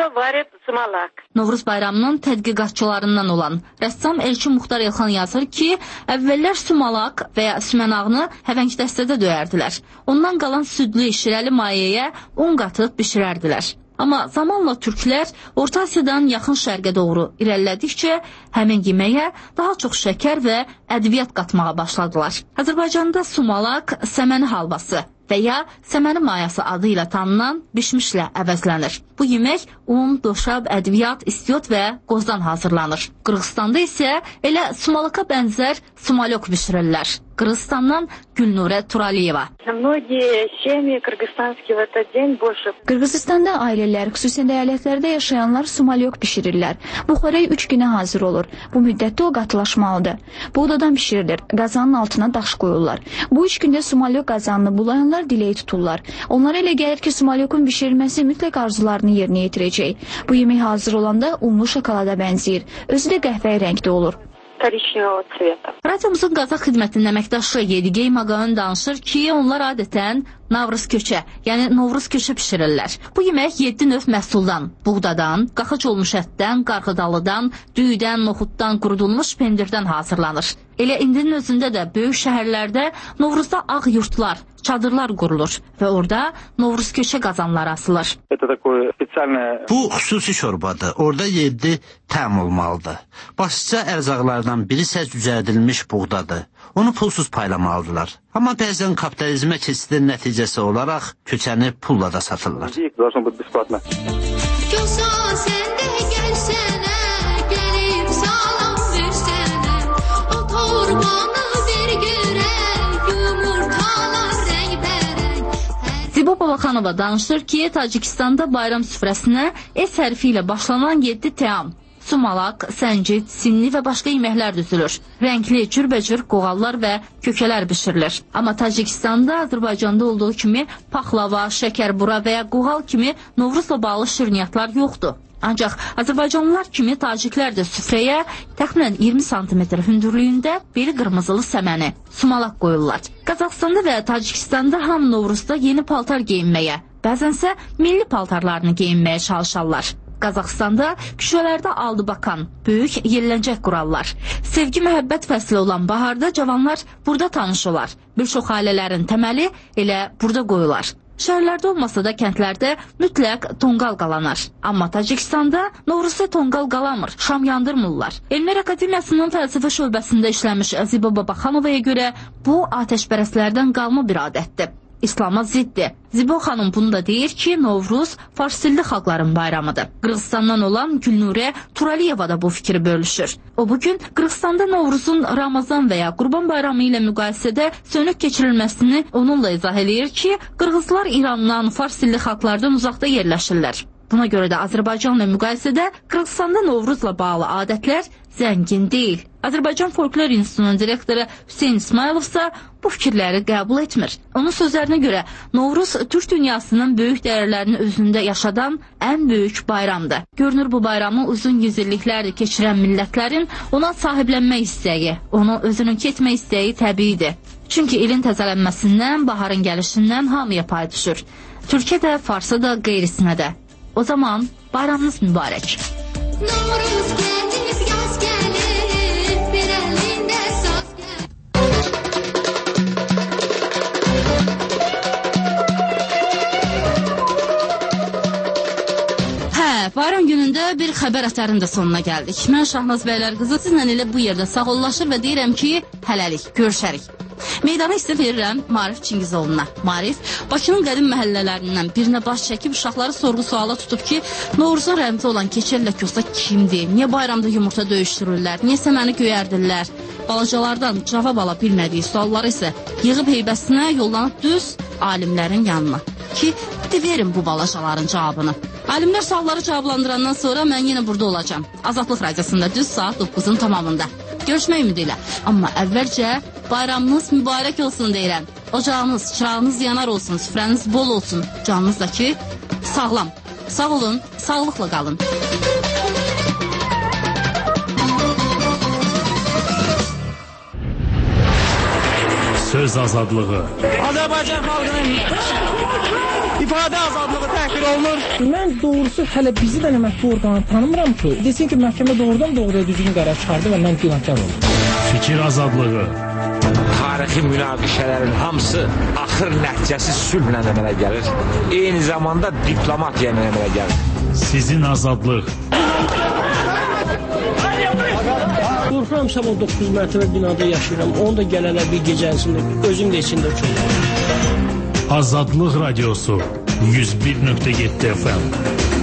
Novruz bayramının tədqiqatçılarından olan rəssam Elçin Muxtar Elxan yazır ki, əvvəllər sumalak və ya sümənağını həvəng dəstədə döyərdilər. Ondan qalan südlü şirəli mayəyə un qatıb bişirərdilər. Amma zamanla türklər Orta Asiyadan yaxın şərqə doğru irəlilədikcə həmin yeməyə daha çox şəkər və ədviyyat qatmağa başladılar. Azərbaycanda sumalaq, səməni halvası və ya səməni mayası adı ilə tanınan bişmişlə əvəzlənir. Bu yemək un, doşab, ədviyyat, istiot və qozdan hazırlanır. Qırğızstanda isə elə sumalaka bənzər sumalyok bişirirlər. Qırğızstandan Gülnurə Turaliyeva. Qırğızstanda ailələr, xüsusən əyalətlərdə yaşayanlar sumalyok bişirirlər. Bu xörək üç günə hazır olur. Bu müddətdə o qatılaşmalıdır. Buğdadan bişirilir. Qazanın altına daş qoyurlar. Bu üç gündə sumalyok qazanını bulayanlar diləyi tuturlar. Onlara elə gəlir ki, sumalyokun bişirilməsi mütləq arzularını yerinə yetirəcək. Bu yemək hazır olanda unlu şokolada bənzəyir. Özü də qəhvəyi rəngdə olur. Radiomuzun Qazaq xidmətinin əməkdaşı Yedigey Maqaön danışır ki, onlar adətən Navruz köçə, yəni Novruz köçə pişirirlər. Bu yemək yeddi növ məhsuldan, buğdadan, qaxac olmuş ətdən, qarğıdalıdan, düyüdən, noxuddan, qurudulmuş pendirdən hazırlanır. Elə indinin özündə də böyük şəhərlərdə Novruzda ağ yurtlar, çadırlar qurulur və orada Novruz köçə qazanları asılır. Bu xüsusi şorbadır. Orada yeddi təm olmalıdır. Başlıca ərzaqlardan biri isə düzəldilmiş buğdadır. Onu pulsuz paylamalıdırlar. Amma bəzən kapitalizmə keçidin nəticəsi olaraq köçəni pulla da satırlar. Zibo Babaxanova danışır ki, Tacikistanda bayram süfrəsinə es hərfi ilə başlanan yeddi təam, sumalaq, səncid, sinli və başqa yeməklər düzülür. Rəngli, cürbəcür qoğallar və kökələr bişirilir. Amma Tacikistanda, Azərbaycanda olduğu kimi paxlava, şəkərbura və ya qoğal kimi Novruzla bağlı şirniyyatlar yoxdur. Ancaq Azərbaycanlılar kimi taciklər də süfrəyə təxminən iyirmi santimetr hündürlüyündə beli qırmızılı səməni, sumalaq qoyurlar. Qazaxstanda və Tacikistanda ham Novruzda yeni paltar geyinməyə, bəzənsə milli paltarlarını geyinməyə çalışarlar. Qazaxstanda küçələrdə aldıbakan, böyük yelləncək qurarlar. Sevgi, məhəbbət fəsli olan baharda cavanlar burada tanış olar. Bir çox ailələrin təməli elə burada qoyular. Şəhərlərdə olmasa da kəndlərdə mütləq tonqal qalanar. Amma Tacikistanda Novruzda tonqal qalamır, şam yandırmırlar. Elmlər Akademiyasının fəlsəfə şöbəsində işləmiş Zibo Babaxanovaya görə bu atəşpərəstlərdən qalma bir adətdir. İslama ziddir. Zibo xanım bunu da deyir ki, Novruz farsdilli xalqların bayramıdır. Qırğızstandan olan Gülnurə Turaliyeva da bu fikri bölüşür. O bugün Qırğızstanda Novruzun Ramazan və ya Qurban bayramı ilə müqayisədə sönük keçirilməsini onunla izah edir ki, Qırğızlar İrandan, farsdilli xalqlardan uzaqda yerləşirlər. Buna görə də Azərbaycanla müqayisədə Qırğızstanda Novruzla bağlı adətlər zəngin deyil. Azərbaycan Folklor İnstitutunun direktoru Hüseyn İsmailov isə bu fikirləri qəbul etmir. Onun sözlərinə görə Novruz Türk dünyasının böyük dəyərlərini özündə yaşadan ən böyük bayramdır. Görünür bu bayramı uzun yüzilliklərdir keçirən millətlərin ona sahiblənmək istəyi, onu özününki etmək istəyi təbiidir. Çünki ilin təzələnməsindən, baharın gəlişindən hamıya pay düşür. Türkə də, Farsa da, qeyrisinə də. O zaman bayramınız mübarək. Novruz gəlib, yaz gəlir, bir əlində saz Hə, bayram günündə bir xəbər əsərinin də sonuna gəldik. Mən Şahnaz Bəylər qızı sizlə elə bu yerdə sağollaşır və deyirəm ki, hələlik, görüşərik. Meydanı isə verirəm Marif Çingizoğlu'na. Marif, Bakının qədim məhəllələrindən birinə baş çəkib uşaqları sorğu-suala tutub ki, Novruzun rəmzi olan keçərlə kosa kimdir? Niyə bayramda yumurta döyüşdürürlər? Niyə səməni göyərdirlər? Balacalardan cavab ala bilmədiyi sualları isə yığıb heybəsinə yollanıb düz alimlərin yanına. Ki, de verin bu balacaların cavabını. Alimlər sualları cavablandırandan sonra mən yenə burada olacağım. Azadlıq Radiosunda düz saat doqquzun tamamında. Görüşmək ümidi ilə. Amma əvvəlcə bayramınız mübarək olsun deyirəm. Ocağınız, çırağınız yanar olsun, süfrəniz bol olsun. Canınız da ki, sağlam. Sağ olun, sağlıqla qalın. Söz azadlığı. Azərbaycan xalqının ifadə azadlığı təhqir olunur. Mən doğrusu hələ bizi də məhkəmə orqanı tanımıram ki, desin ki, məhkəmə doğrudan doğruya düzgün qərar çıxardı və mən günahkar oldum. Fikir azadlığı. tarixi münaqişələrin hamısı axır nəticəsi sülhlə əmələ gəlir. Eyni zamanda diplomatiya ilə əmələ gəlir. Sizin azadlıq. Qorxuram, on doqquz mərtəbə binada yaşayıram. Onu da gələnə bir gecəsində, özüm də içində çox. Azadlıq radiosu yüz bir nöqtə yeddi F M.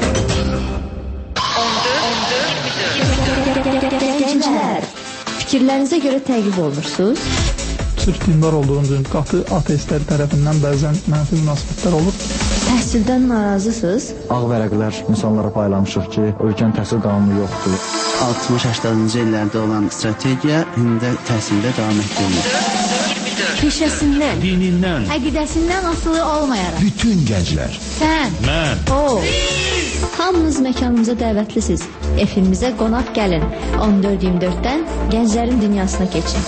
Gənclər, fikirlərinizə görə təqib olunursunuz? Sırf dindar olduğunuz üçün qatı ateistlər tərəfindən bəzən mənfi münasibətlər olur. Təhsildən narazısınız? Ağ vərəqlər insanlara paylamışıq ki, ölkənin təhsil qanunu yoxdur. altmış-səksəninci illərdə olan strategiya indi təhsildə davam etdirilir. Peşəsindən, dinindən, əqidəsindən asılı olmayaraq. Bütün gənclər. Sən, mən, o. Hamınız məkanımıza dəvətlisiniz. Efimizə qonaq gəlin. on dörd iyirmi dörddən gənclərin dünyasına keçin.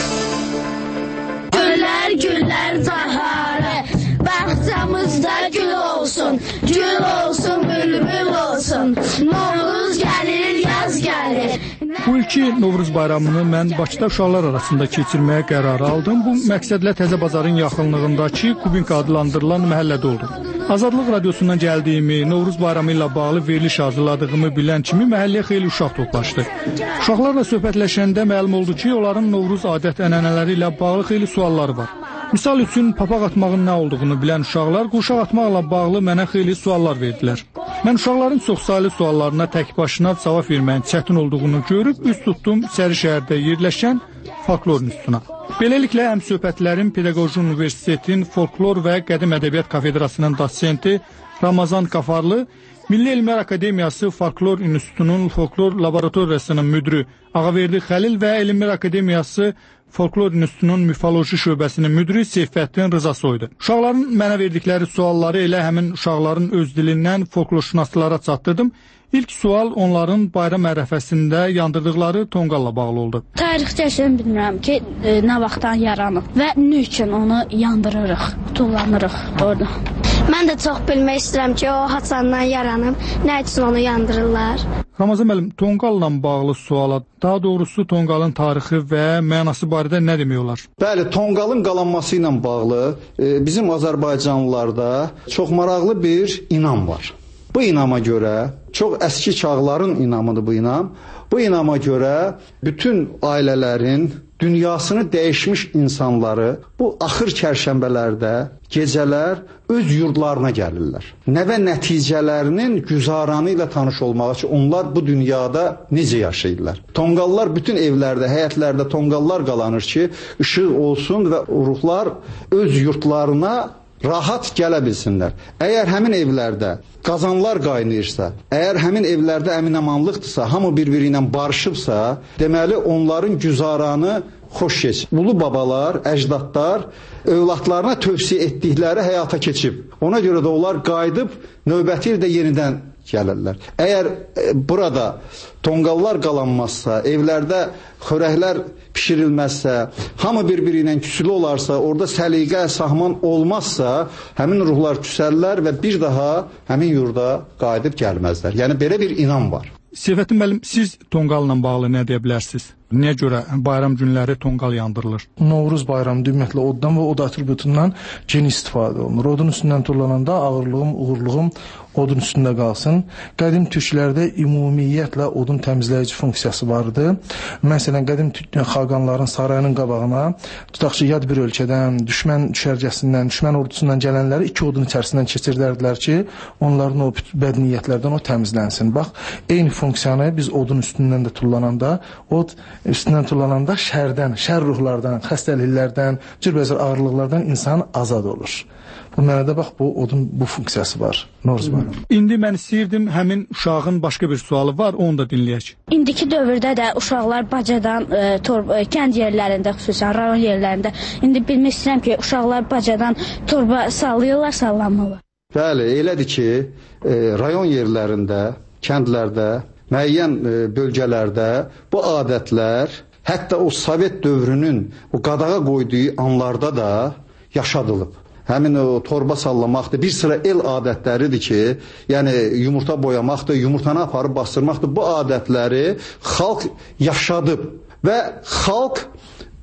Güller güller baharı, bahçamızda gül olsun, gül olsun, bülbül olsun. Novruz gelir, yaz gelir. Bu ilki Novruz bayramını mən Bakıda uşaqlar arasında keçirməyə qərar aldım. Bu məqsədlə Təzə Bazarın yaxınlığındakı Kubinka adlandırılan məhəllədə oldum. Azadlıq radiosundan gəldiyimi, Novruz bayramı ilə bağlı veriliş hazırladığımı bilən kimi məhəlləyə xeyli uşaq toplaşdı. Uşaqlarla söhbətləşəndə məlum oldu ki, onların Novruz adət-ənənələri ilə bağlı xeyli sualları var. Misal üçün, papaq atmağın nə olduğunu bilən uşaqlar qurşaq atmaqla bağlı mənə xeyli suallar verdilər. Mən uşaqların çoxsaylı suallarına tək başına cavab verməyin çətin olduğunu görüb, üst tutdum Sərişəhərdə yerləşən Folklor İnstitutuna. Beləliklə, həm söhbətlərim Pedaqoji Universitetin Folklor və Qədim Ədəbiyyat Kafedrasının dosenti Ramazan Qafarlı, Milli Elmlər Akademiyası Folklor İnstitutunun Folklor Laboratoriyasının müdürü Ağaverdi Xəlil və Elmlər Akademiyası Folklor İnstitutunun Mifoloji şöbəsinin müdürü Seyfəddin Rızasoydu. Uşaqların mənə verdikləri sualları elə həmin uşaqların öz dilindən folklorşünaslara çatdırdım. İlk sual onların bayram ərəfəsində yandırdıqları tonqalla bağlı oldu. Tarixcəsini bilmirəm ki, e, nə vaxtdan yaranıb və nə üçün onu yandırırıq, tullanırıq orada. Mən də çox bilmək istəyirəm ki, o haçandan yaranıb, nə üçün onu yandırırlar? Ramazan müəllim, tonqalla bağlı suala, daha doğrusu tonqalın tarixi və mənası barədə nə demək olar? Bəli, tonqalın qalanması ilə bağlı e, bizim Azərbaycanlılarda çox maraqlı bir inam var. Bu inama görə, çox əski çağların inamıdır bu inam. Bu inama görə bütün ailələrin dünyasını dəyişmiş insanları bu axır çərşənbələrdə gecələr öz yurdlarına gəlirlər. Nəvə nəticələrinin güzaranı ilə tanış olmaq üçün onlar bu dünyada necə yaşayırlar? Tonqallar bütün evlərdə, həyətlərdə tonqallar qalanır ki, işıq olsun və ruhlar öz yurdlarına rahat gələ bilsinlər. Əgər həmin evlərdə qazanlar qaynayırsa, əgər həmin evlərdə əminamanlıqdırsa, hamı bir-biri ilə barışıbsa, deməli onların güzaranı xoş keçir. Ulu babalar, əcdadlar övladlarına tövsiyə etdikləri həyata keçib. Ona görə də onlar qayıdıb növbəti ildə yenidən gəlirlər. Əgər e, burada tonqallar qalanmazsa, evlərdə xörəklər pişirilməzsə, hamı bir-biri ilə küsülü olarsa, orada səliqə, sahman olmazsa, həmin ruhlar küsərlər və bir daha həmin yurda qayıdıb gəlməzlər. Yəni belə bir inam var. Seyfəddin müəllim, siz tonqalla bağlı nə deyə bilərsiniz? Niyə görə bayram günləri tonqal yandırılır? Novruz bayramı ümumiyyətlə oddan və od atributundan geniş istifadə olunur. Odun üstündən turlananda ağırlığım, uğurluğum odun üstündə qalsın. Qədim türklərdə ümumiyyətlə odun təmizləyici funksiyası vardı. Məsələn, qədim xaqanların sarayının qabağına, tutaq ki, yad bir ölkədən, düşmən düşərgəsindən, düşmən ordusundan gələnləri iki odun içərisindən keçirdərdilər ki, onların o bədniyyətlərdən o təmizlənsin. Bax, eyni funksiyanı biz odun üstündən də turlananda, od üstündən turlananda şərdən, şər ruhlardan, xəstəliklərdən, cürbəcür ağırlıqlardan insan azad olur. Bu mənada bax, bu odun bu funksiyası var. Novruz bayramı. İndi mən istəyirdim həmin uşağın başqa bir sualı var, onu da dinləyək. İndiki dövrdə də uşaqlar bacadan, e, torba, e, kənd yerlərində, xüsusən rayon yerlərində, indi bilmək istəyirəm ki, uşaqlar bacadan torba sallayırlar, sallanmırlar. Bəli, elədir ki, e, rayon yerlərində, kəndlərdə, müəyyən e, bölgələrdə bu adətlər hətta o Sovet dövrünün o qadağa qoyduğu anlarda da yaşadılıb. Həmin o torba sallamaqdır, bir sıra el adətləridir ki, yəni yumurta boyamaqdır, yumurtanı aparıb bastırmaqdır. Bu adətləri xalq yaşadıb və xalq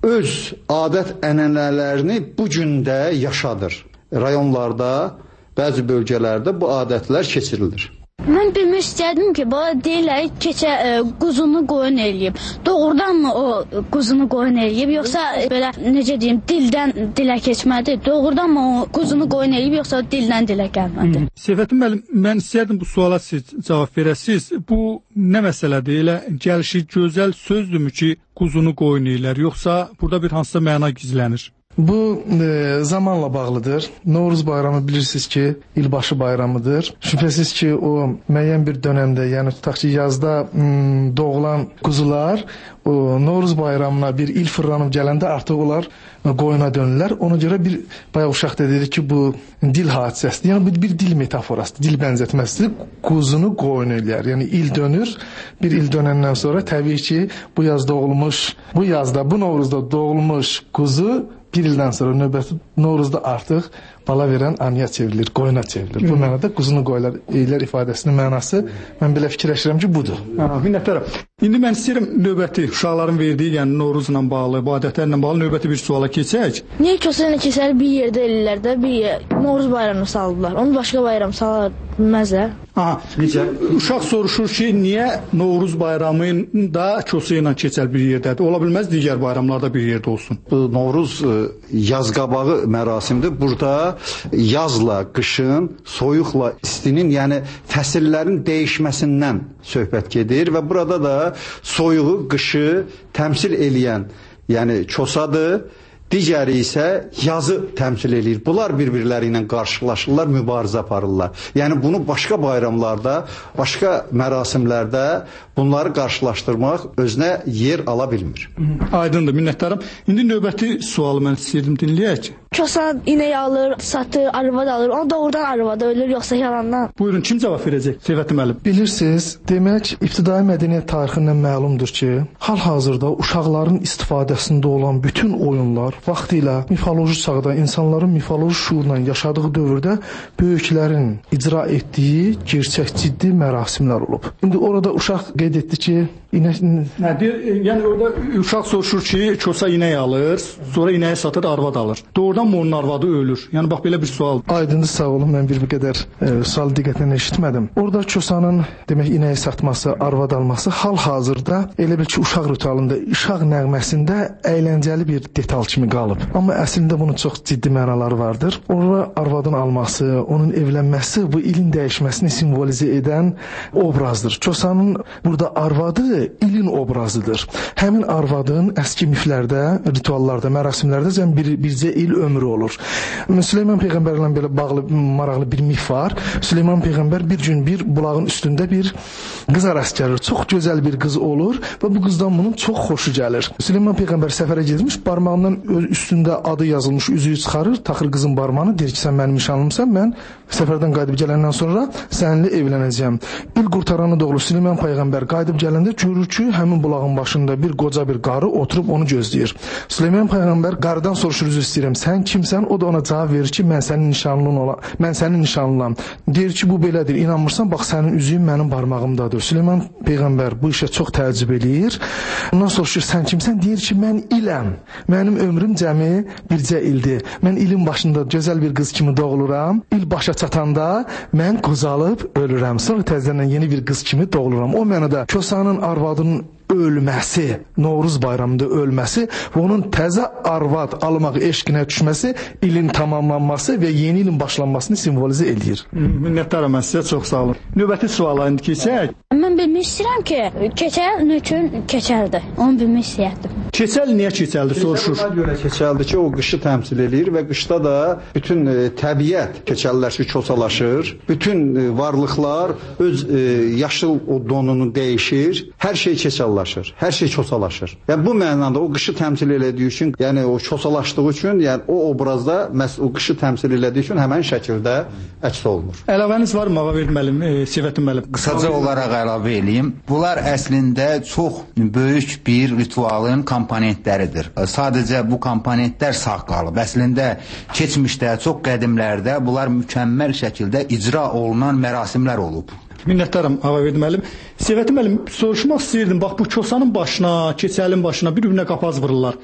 öz adət-ənənələrini bu gün də yaşadır. Rayonlarda, bəzi bölgələrdə bu adətlər keçirilir. Mən bilmək istəyərdim ki, bana deyirlər, keçə e, quzunu qoyun eləyib. Doğrudanmı o quzunu qoyun eləyib, yoxsa belə, necə deyim, dildən dilə keçmədi? Doğrudanmı o quzunu qoyun eləyib, yoxsa dildən dilə gəlmədi? Seyfəddin müəllim, mən istəyərdim bu suala siz cavab verəsiniz. Bu nə məsələdir? Elə gəlişi gözəl sözdürmü ki, quzunu qoyun eləyər, yoxsa burada bir hansısa məna gizlənir? Bu e, zamanla bağlıdır. Novruz bayramı bilirsiniz ki, ilbaşı bayramıdır. Şübhəsiz ki, o müəyyən bir dönəmdə, yəni tutaq ki, yazda m, doğulan quzular o Novruz bayramına bir il fırlanıb gələndə artıq onlar qoyuna dönürlər. Ona görə bir bayaq uşaq da dedi ki, bu dil hadisəsidir. Yəni bu bir dil metaforasıdır, dil bənzətməsidir. Quzunu qoyun eləyər. Yəni il dönür. Bir il dönəndən sonra təbii ki, bu yaz doğulmuş, bu yazda, bu Novruzda doğulmuş quzu bir ildən sonra növbəti Novruzda artıq bala verən anaya çevrilir, qoyuna çevrilir. Bu mənada quzunu qoyular eylər ifadəsinin mənası mən belə fikirləşirəm ki, budur. Ha, minnətdaram. İndi mən istəyirəm növbəti uşaqların verdiyi, yəni Novruzla bağlı, bu adətlərlə bağlı növbəti bir suala keçək. Niyə kösə ilə keçər bir yerdə eləyirlər də, bir Novruz bayramını salırlar. Onu başqa bayram salar bilməzlər. Aha, necə? Uşaq soruşur ki, niyə Novruz bayramı da kösə ilə keçər bir yerdədir? Ola bilməz digər bayramlarda bir yerdə olsun. Bu Novruz yaz qabağı mərasimdir. Burada yazla qışın, soyuqla istinin, yəni fəsillərin dəyişməsindən söhbət gedir və burada da soyuğu, qışı təmsil eləyən, yəni çosadır. Digəri isə yazı təmsil eləyir. Bunlar bir-birləri ilə qarşılaşırlar, mübarizə aparırlar. Yəni bunu başqa bayramlarda, başqa mərasimlərdə bunları qarşılaşdırmaq özünə yer ala bilmir. Aydındır, minnətdaram. İndi növbəti sualı mən istəyirdim dinləyək. Kosan inək alır, satır, arvad alır. O doğrudan arvada ölür, yoxsa yalandan? Buyurun, kim cavab verəcək? Seyfəddin müəllim. Bilirsiniz, demək, ibtidai mədəniyyət tarixindən məlumdur ki, hal-hazırda uşaqların istifadəsində olan bütün oyunlar vaxtilə mifoloji çağda insanların mifoloji şuurla yaşadığı dövrdə böyüklərin icra etdiyi gerçək ciddi mərasimlər olub. İndi orada uşaq qeyd etdi ki, inək... Hə, yəni orada uşaq soruşur ki, kosa inək alır, sonra inəyi satır, arvad alır. Doğrudan mı onun arvadı ölür? Yəni bax belə bir sual. Aydındır, sağ olun, mən bir bir qədər e, sualı diqqətlə eşitmədim. Orada kosanın demək inəyi satması, arvad alması hal-hazırda elə bil ki, uşaq ritualında, uşaq nəğməsində əyləncəli bir detal kimi qalıb. Amma əslində bunun çox ciddi mənaları vardır. Orada arvadın alması, onun evlənməsi bu ilin dəyişməsini simvolizə edən obrazdır. Kosanın burada arvadı ilin obrazıdır. Həmin arvadın əski miflərdə, rituallarda, mərasimlərdə zəm bir, bircə il ömrü olur. Süleyman Peyğəmbərlə belə bağlı maraqlı bir mif var. Süleyman Peyğəmbər bir gün bir bulağın üstündə bir qıza rast gəlir. Çox gözəl bir qız olur və bu qızdan bunun çox xoşu gəlir. Süleyman Peyğəmbər səfərə gedmiş, barmağından üstündə adı yazılmış üzüyü çıxarır, taxır qızın barmağını, deyir ki, sən mənim nişanlımsan, mən səfərdən qayıdıb gələndən sonra səninlə evlənəcəyəm. İl qurtaranı doğru Süleyman Peyğəmbər qayıdıb gələndə görür ki, həmin bulağın başında bir qoca bir qarı oturub onu gözləyir. Süleyman Peyğəmbər qarıdan soruşur, üzr istəyirəm, sən kimsən? O da ona cavab verir ki, mən sənin nişanlın olam, mən sənin nişanlıyam. Deyir ki, bu belədir, inanmırsan, bax sənin üzüyün mənim barmağımdadır. Süleyman Peyğəmbər bu işə çox təəccüb eləyir. Ondan soruşur, sən kimsən? Deyir ki, mən iləm. Mənim ömrüm cəmi bircə ildir. Mən ilin başında gözəl bir qız kimi doğuluram. İl başa çatanda mən qocalıb ölürəm. Sonra təzədən yeni bir qız kimi doğuluram. O mənada kosanın arvadının ölməsi, Novruz bayramında ölməsi və onun təzə arvad almaq eşqinə düşməsi, ilin tamamlanması və yeni ilin başlanmasını simvolizə eləyir. Minnətdaram mən sizə, çox sağ olun. Növbəti suala indi keçək. Mən bilmək istəyirəm ki, keçəl nökün keçəldir. Onu bilmək istəyirdim. Keçəl niyə keçəldir soruşur. Keçəl görə keçəldir ki, o qışı təmsil eləyir və qışda da bütün e, təbiət keçəlləşir, kosalaşır. Bütün e, varlıqlar öz e, yaşıl o donunu dəyişir. Hər şey keçəlləşir. Hər şey çosalaşır. Yəni bu mənada o qışı təmsil elədiyi üçün, yəni o çosalaşdığı üçün, yəni o obrazda məhz o qışı təmsil elədiyi üçün həmin şəkildə əks olunur. Əlavəniz var mı Ağaverdi müəllim, e, Seyfəddin müəllim? Qısaca olaraq əlavə eləyim. Bunlar əslində çox böyük bir ritualın komponentləridir. Sadəcə bu komponentlər sağ qalıb. Əslində keçmişdə, çox qədimlərdə bunlar mükəmməl şəkildə icra olunan mərasimlər olub. Minnətdaram Ağaverdi müəllim. Seyfəddin müəllim, soruşmaq istəyirdim. Bax bu kosanın başına, keçəlin başına bir-birinə qapaz vururlar.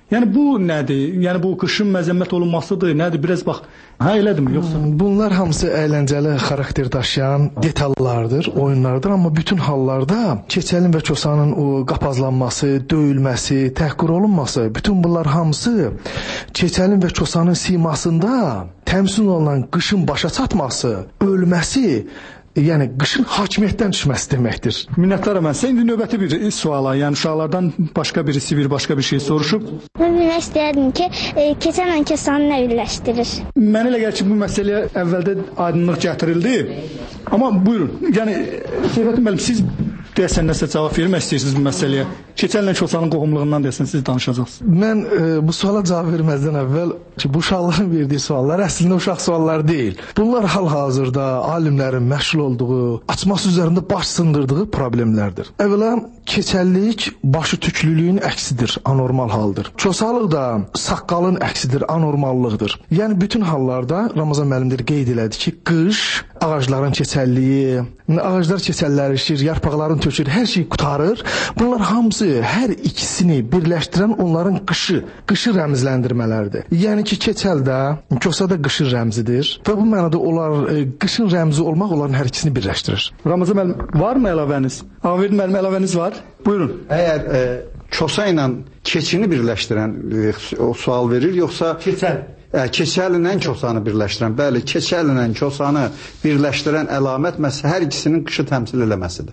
Yəni bu nədir? Yəni bu qışın məzəmmət olunmasıdır, nədir? Biraz bax. Hə, elədirmi yoxsa? Bunlar hamısı əyləncəli xarakter daşıyan detallardır, oyunlardır, amma bütün hallarda keçəlin və kosanın o qapazlanması, döyülməsi, təhqir olunması, bütün bunlar hamısı keçəlin və kosanın simasında təmsil olunan qışın başa çatması, ölməsi, yəni qışın hakimiyyətdən düşməsi deməkdir. Minnətdaram mən. Sən indi növbəti bir suala, yəni uşaqlardan başqa birisi bir başqa bir şey soruşub. Mən bilmək istəyərdim ki, e, keçənlə kesanı nə birləşdirir? Mənə elə gəlir ki, bu məsələyə əvvəldə aydınlıq gətirildi. Amma buyurun, yəni Seyfəddin müəllim, siz deyəsən nəsə cavab vermək istəyirsiniz bu məsələyə. Keçənlə kosanın qohumluğundan deyəsən siz danışacaqsınız. Mən e, bu suala cavab verməzdən əvvəl ki, bu uşaqların verdiyi suallar əslində uşaq sualları deyil. Bunlar hal-hazırda alimlərin məşğul olduğu, açması üzərində baş sındırdığı problemlərdir. Əvvəla keçəllik başı tüklülüyün əksidir, anormal haldır. Kosalıq da saqqalın əksidir, anormallıqdır. Yəni bütün hallarda Ramazan müəllimdir qeyd elədi ki, qış ağacların keçəlliyi, ağaclar keçəlləşir, yarpaqların tökür, hər şey qutarır. Bunlar hamısı hər ikisini birləşdirən onların qışı, qışı rəmzləndirmələrdir. Yəni ki, keçəldə, kosada qışın rəmzidir və bu mənada onlar e, qışın rəmzi olmaq onların hər ikisini birləşdirir. Ramazan müəllim, varmı əlavəniz? Ağabey müəllim, əlavəniz var? Buyurun. Əgər e, kosa ilə keçini birləşdirən e, o sual verir, yoxsa keçəl Ə, keçəlinlə kosanı birləşdirən, bəli, keçəlinlə kosanı birləşdirən əlamət məhz hər ikisinin qışı təmsil eləməsidir.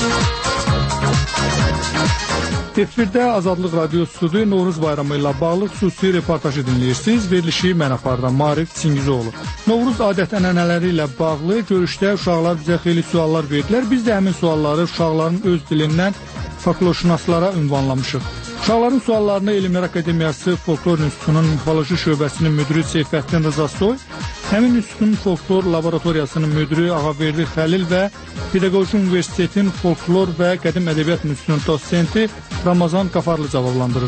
Efirdə Azadlıq Radiosudur, Novruz bayramı ilə bağlı xüsusi reportajı dinləyirsiniz. Verilişi mən apardım, Marif Çingizoğlu. Novruz adət-ənənələri ilə bağlı görüşdə uşaqlar bizə xeyli suallar verdilər. Biz də həmin sualları uşaqların öz dilindən folklorşünaslara ünvanlamışıq. Uşaqların suallarını Elmlər Akademiyası Folklor İnstitutunun mifoloji şöbəsinin müdiri Seyfəddin Rıza Soy, həmin institutunun folklor laboratoriyasının müdiri Ağaverdi Xəlil və Pedaqoji Universitetin Folklor və Qədim Ədəbiyyat İnstitutunun dosenti Ramazan Qafarlı cavablandırır.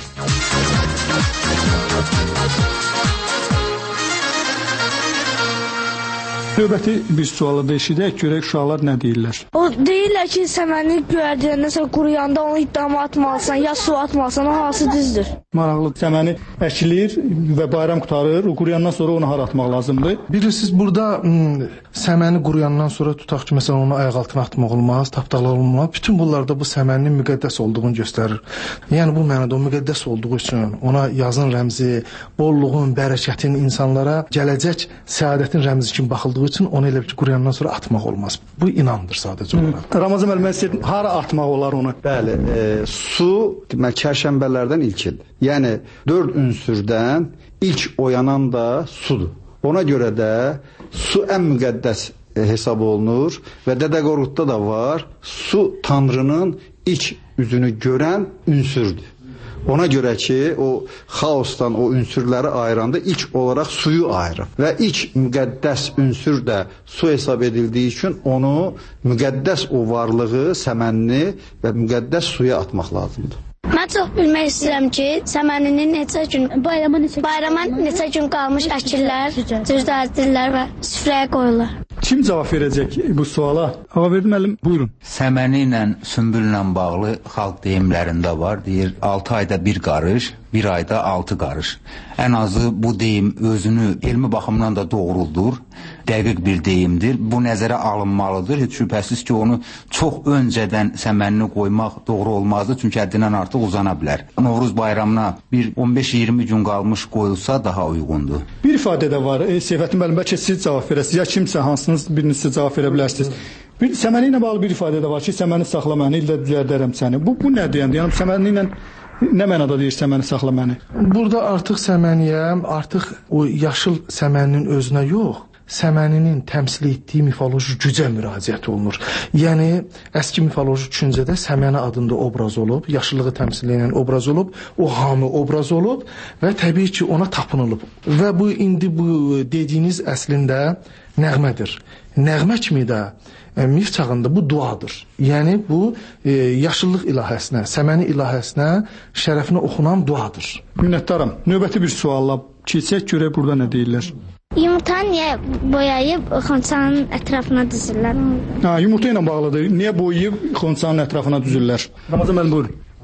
Növbəti bir sualı da eşidək, görək uşaqlar nə deyirlər. O deyirlər ki, səməni göyərdirəndən sonra quruyanda onu iddama atmalısan, ya su atmalısan, o hansı düzdür? Maraqlı, səməni əkilir və bayram qutarır, o quruyandan sonra onu hara atmaq lazımdır? Bilirsiniz, burada m, səməni quruyandan sonra tutaq ki, məsələn, onu ayaq altına atmaq olmaz, tapdaqlar olmaz. Bütün bunlarda bu səmənin müqəddəs olduğunu göstərir. Yəni bu mənada o müqəddəs olduğu üçün ona yazın rəmzi, bolluğun, bərəkətin, insanlara gələcək səadətin rəmzi kimi baxıldığı üçün onu elə ki, quruyandan sonra atmaq olmaz. Bu inamdır sadəcə olaraq. Ramazan müəllim, mən hara atmaq olar onu? Bəli, e, su demək çərşənbələrdən ilkidir. Yəni dörd ünsürdən ilk oyanan da sudur. Ona görə də su ən müqəddəs e, hesab olunur və Dədə Qorqudda da var. Su Tanrının ilk üzünü görən ünsürdür. Ona görə ki, o xaosdan o ünsürləri ayıranda ilk olaraq suyu ayırır. Və ilk müqəddəs ünsür də su hesab edildiyi üçün onu müqəddəs o varlığı, səmənini və müqəddəs suya atmaq lazımdır. Mən çox bilmək istəyirəm ki, səməninin neçə gün, bayrama neçə, bayrama neçə gün qalmış əkirlər, düzdərdirlər və süfrəyə qoyurlar. Kim cavab verəcək bu suala? Ağaverdi müəllim, buyurun. Səməni ilə sümbülla bağlı xalq deyimlərində var. Deyir, altı ayda bir qarış, bir ayda altı qarış. Ən azı bu deyim özünü elmi baxımdan da doğruldur. Dəqiq bir deyimdir. Bu nəzərə alınmalıdır. Heç şübhəsiz ki, onu çox öncədən səmənini qoymaq doğru olmazdı. Çünki həddindən artıq uzana bilər. Novruz bayramına bir on beş iyirmi gün qalmış qoyulsa daha uyğundur. Bir ifadə də var. E, Seyfəddin müəllim, bəlkə siz cavab verəsiniz. Ya kimsə hansınız biriniz siz cavab verə bilərsiniz. Bir səməni ilə bağlı bir ifadə də var ki, səməni saxla məni, ildə düzəldərəm səni. Bu, bu nədir? Yəni, yəni səməni ilə nə mənada deyir səməni saxla məni? Burada artıq səməniyə, artıq o yaşıl səməninin özünə yox, səməninin təmsil etdiyi mifoloji gücə müraciət olunur. Yəni, əski mifoloji düşüncədə səməni adında obraz olub, yaşıllığı təmsil edən obraz olub, o hamı obraz olub və təbii ki, ona tapınılıb. Və bu, indi bu dediyiniz əslində nəğmədir. Nəğmə kimi də e, mif çağında bu duadır. Yəni, bu e, yaşıllıq ilahəsinə, səməni ilahəsinə, şərəfinə oxunan duadır. Minnətdaram. Növbəti bir sualla keçək, görək burada nə deyirlər. Yumurtanı niyə boyayıb xonçanın ətrafına düzürlər? Ha, yumurta ilə bağlıdır. Niyə boyayıb xonçanın ətrafına düzürlər? Ramazan müəllim, buyurun.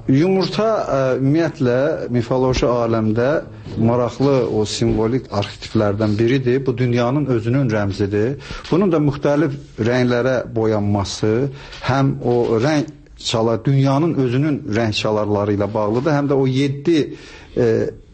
Yumurta ə, ümumiyyətlə mifoloji aləmdə maraqlı o simvolik arxetiplərdən biridir. Bu dünyanın özünün rəmzidir. Bunun da müxtəlif rənglərə boyanması, həm o rəng çalar, dünyanın özünün rəng çalarları ilə bağlıdır, həm də o yeddi e,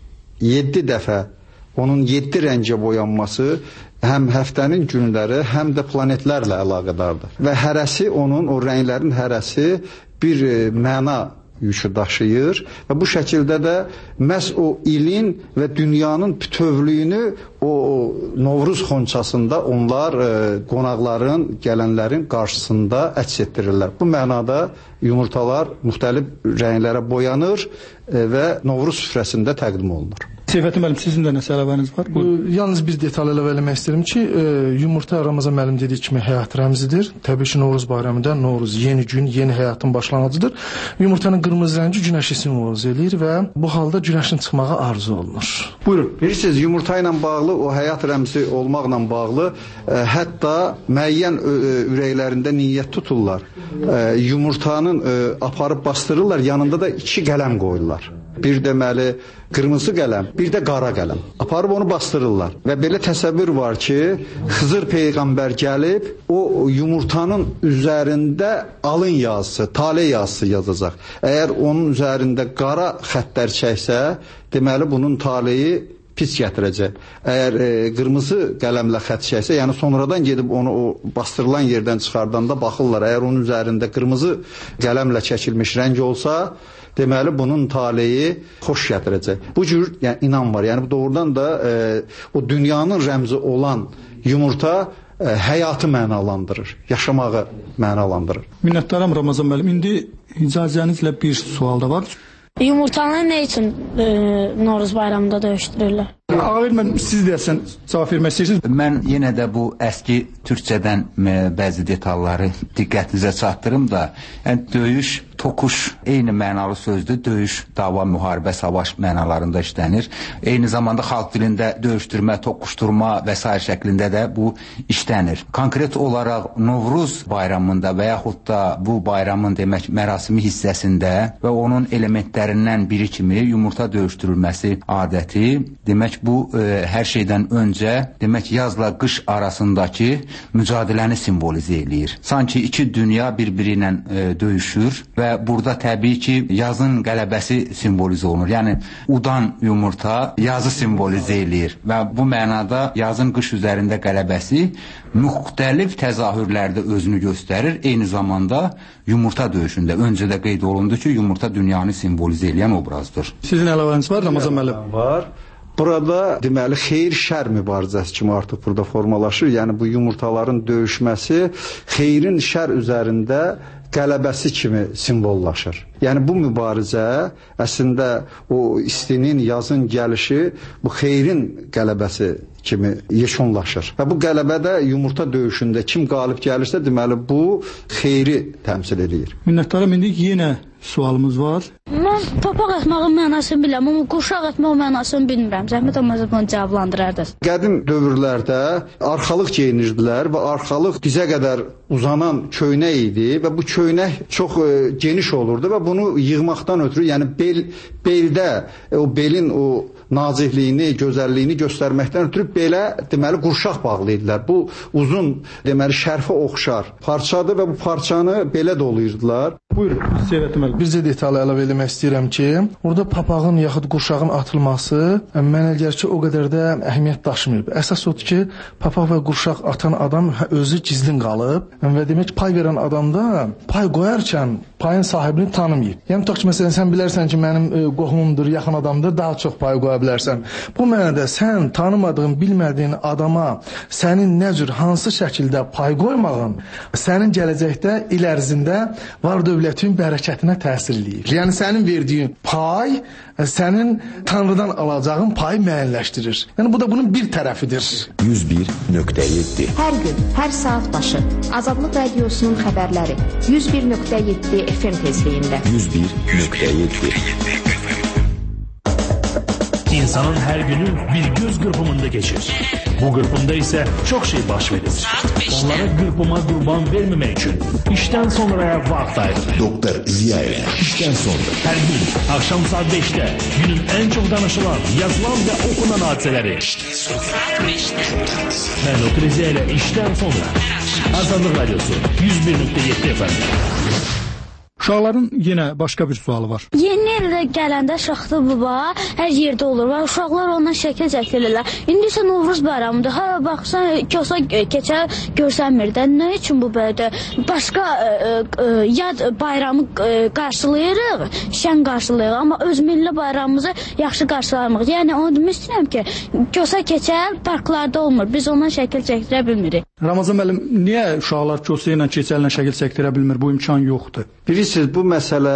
yeddi dəfə onun yeddi rəngə boyanması həm həftənin günləri, həm də planetlərlə əlaqədardır. Və hərəsi onun, o rənglərin hərəsi bir e, məna yükü daşıyır və bu şəkildə də məhz o ilin və dünyanın bütövlüyünü o, o Novruz xonçasında onlar e, qonaqların, gələnlərin qarşısında əks etdirirlər. Bu mənada yumurtalar müxtəlif rənglərə boyanır e, və Novruz süfrəsində təqdim olunur. Seyfətin müəllim, sizin də nəsə əlavəniz var? Buyurun. Yalnız bir detal əlavə eləmək istəyirəm ki, e, yumurta Ramazan müəllim dediyi kimi həyat rəmzidir. Təbii ki, Novruz bayramında Novruz yeni gün, yeni həyatın başlanğıcıdır. Yumurtanın qırmızı rəngi günəşi simvolize eləyir və bu halda günəşin çıxmağı arzu olunur. Buyurun. Bilirsiniz, yumurta ilə bağlı, o həyat rəmzi olmaqla bağlı e, hətta müəyyən e, ürəklərində niyyət tuturlar. E, yumurtanın e, aparıb bastırırlar, yanında da iki qələm qoyurlar. Bir deməli qırmızı qələm, bir də qara qələm. Aparıb onu bastırırlar. Və belə təsəvvür var ki, Xızır Peyğəmbər gəlib, o yumurtanın üzərində alın yazısı, tale yazısı yazacaq. Əgər onun üzərində qara xəttlər çəksə, deməli bunun taleyi pis gətirəcək. Əgər e, qırmızı qələmlə xətt çəksə, yəni sonradan gedib onu o bastırılan yerdən çıxardanda baxırlar. Əgər onun üzərində qırmızı qələmlə çəkilmiş rəng olsa, deməli bunun taleyi xoş gətirəcək. Bu cür yəni, inan var. Yəni bu doğrudan da e, o dünyanın rəmzi olan yumurta e, həyatı mənalandırır, yaşamağı mənalandırır. Minnətdaram Ramazan müəllim. İndi icazənizlə bir sual da var. Yumurtanı nə üçün e, Novruz bayramında döyüşdürürlər? Ağabey, mən siz deyəsən cavab vermək istəyirsiniz. Mən yenə də bu əski türkçədən bəzi detalları diqqətinizə çatdırım da, yəni döyüş, tokuş eyni mənalı sözdür. Döyüş, dava, müharibə, savaş mənalarında işlənir. Eyni zamanda xalq dilində döyüşdürmə, tokuşdurma və s. şəklində də bu işlənir. Konkret olaraq Novruz bayramında və yaxud da bu bayramın demək mərasimi hissəsində və onun elementlərindən biri kimi yumurta döyüşdürülməsi adəti, demək bu e, hər şeydən öncə demək yazla qış arasındakı mücadiləni simvolizə eləyir. Sanki iki dünya bir-biri ilə e, döyüşür və burada təbii ki yazın qələbəsi simvolizə olunur. Yəni udan yumurta yazı simvolizə eləyir və bu mənada yazın qış üzərində qələbəsi müxtəlif təzahürlərdə özünü göstərir. Eyni zamanda yumurta döyüşündə öncə də qeyd olundu ki, yumurta dünyanı simvolizə eləyən obrazdır. Sizin əlavəniz var Ramazan müəllim? Var. Burada deməli xeyir-şər mübarizəsi kimi artıq burada formalaşır. Yəni bu yumurtaların döyüşməsi xeyrin şər üzərində qələbəsi kimi simvollaşır. Yəni bu mübarizə əslində o istinin, yazın gəlişi bu xeyrin qələbəsi kimi yekunlaşır. Və bu qələbədə yumurta döyüşündə kim qalib gəlirsə, deməli bu xeyri təmsil edir. Minnətdaram. İndi yenə sualımız var. Mən papaq atmağın mənasını bilirəm, amma qurşaq atmaq mənasını bilmirəm. Zəhmət olmasa bunu cavablandırardınız. Qədim dövrlərdə arxalıq geyinirdilər və arxalıq dizə qədər uzanan köynək idi və bu köynək çox e, geniş olurdu və bunu yığmaqdan ötürü, yəni bel, beldə e, o belin o nazikliyini, gözəlliyini göstərməkdən ötürü belə deməli qurşaq bağlayırdılar. Bu uzun deməli şərfə oxşar parçadır və bu parçanı belə doluyurdular. Buyurun, Seyfətin müəllim. Bircə detal əlavə eləmək istəyirəm ki, orada papağın yaxud qurşağın atılması mənə gəlir ki, o qədər də əhəmiyyət daşımayıb. Əsas odur ki, papaq və qurşaq atan adam özü gizlin qalıb və demək pay verən adam da pay qoyarkən payın sahibini tanımayıb. Yəni tutaq ki, məsələn, sən bilərsən ki, mənim e, qohumumdur, yaxın adamdır, daha çox pay qoya bilərsən. Bu mənada sən tanımadığın, bilmədiyin adama sənin nə cür, hansı şəkildə pay qoymağın sənin gələcəkdə il ərzində var dövlətin bərəkətinə təsir eləyir. Yəni sənin verdiyin pay sənin Tanrıdan alacağın payı müəyyənləşdirir. Yəni bu da bunun bir tərəfidir. yüz bir nöqtə yeddi. Hər gün, hər saat başı Azadlıq Radiosunun xəbərləri yüz bir nöqtə yeddi F M tezliyində. yüz bir nöqtə yeddi. İnsanın her günü bir göz qırpımında geçir. Bu qırpımda ise çok şey baş verir. Onlara qırpıma qurban vermemek için işten sonraya vaxt ayırır. Doktor Ziya ile işten sonra. Her gün akşam saat beşte günün en çok danışılan, yazılan ve okunan hadiseleri. Ben Doktor Ziya ile işten sonra. Azadlıq Radyosu yüz bir nöqtə yeddi F M. Uşaqların yenə başqa bir sualı var. Yeni ildə gələndə Şaxta Baba hər yerdə olur və uşaqlar ondan şəkil çəkilirlər. İndi isə Novruz bayramıdır. Hara baxsan kosa keçər görsənmir də. Nə üçün bu belədir? Başqa ə, ə, yad bayramı ə, qarşılayırıq, şən qarşılayırıq, amma öz milli bayramımızı yaxşı qarşılamırıq. Yəni onu demək istəyirəm ki, kosa keçər parklarda olmur. Biz ondan şəkil çəkdirə bilmirik. Ramazan müəllim, niyə uşaqlar kosa ilə keçəllə şəkil çəkdirə bilmir? Bu imkan yoxdur. Bilirsiniz, bu məsələ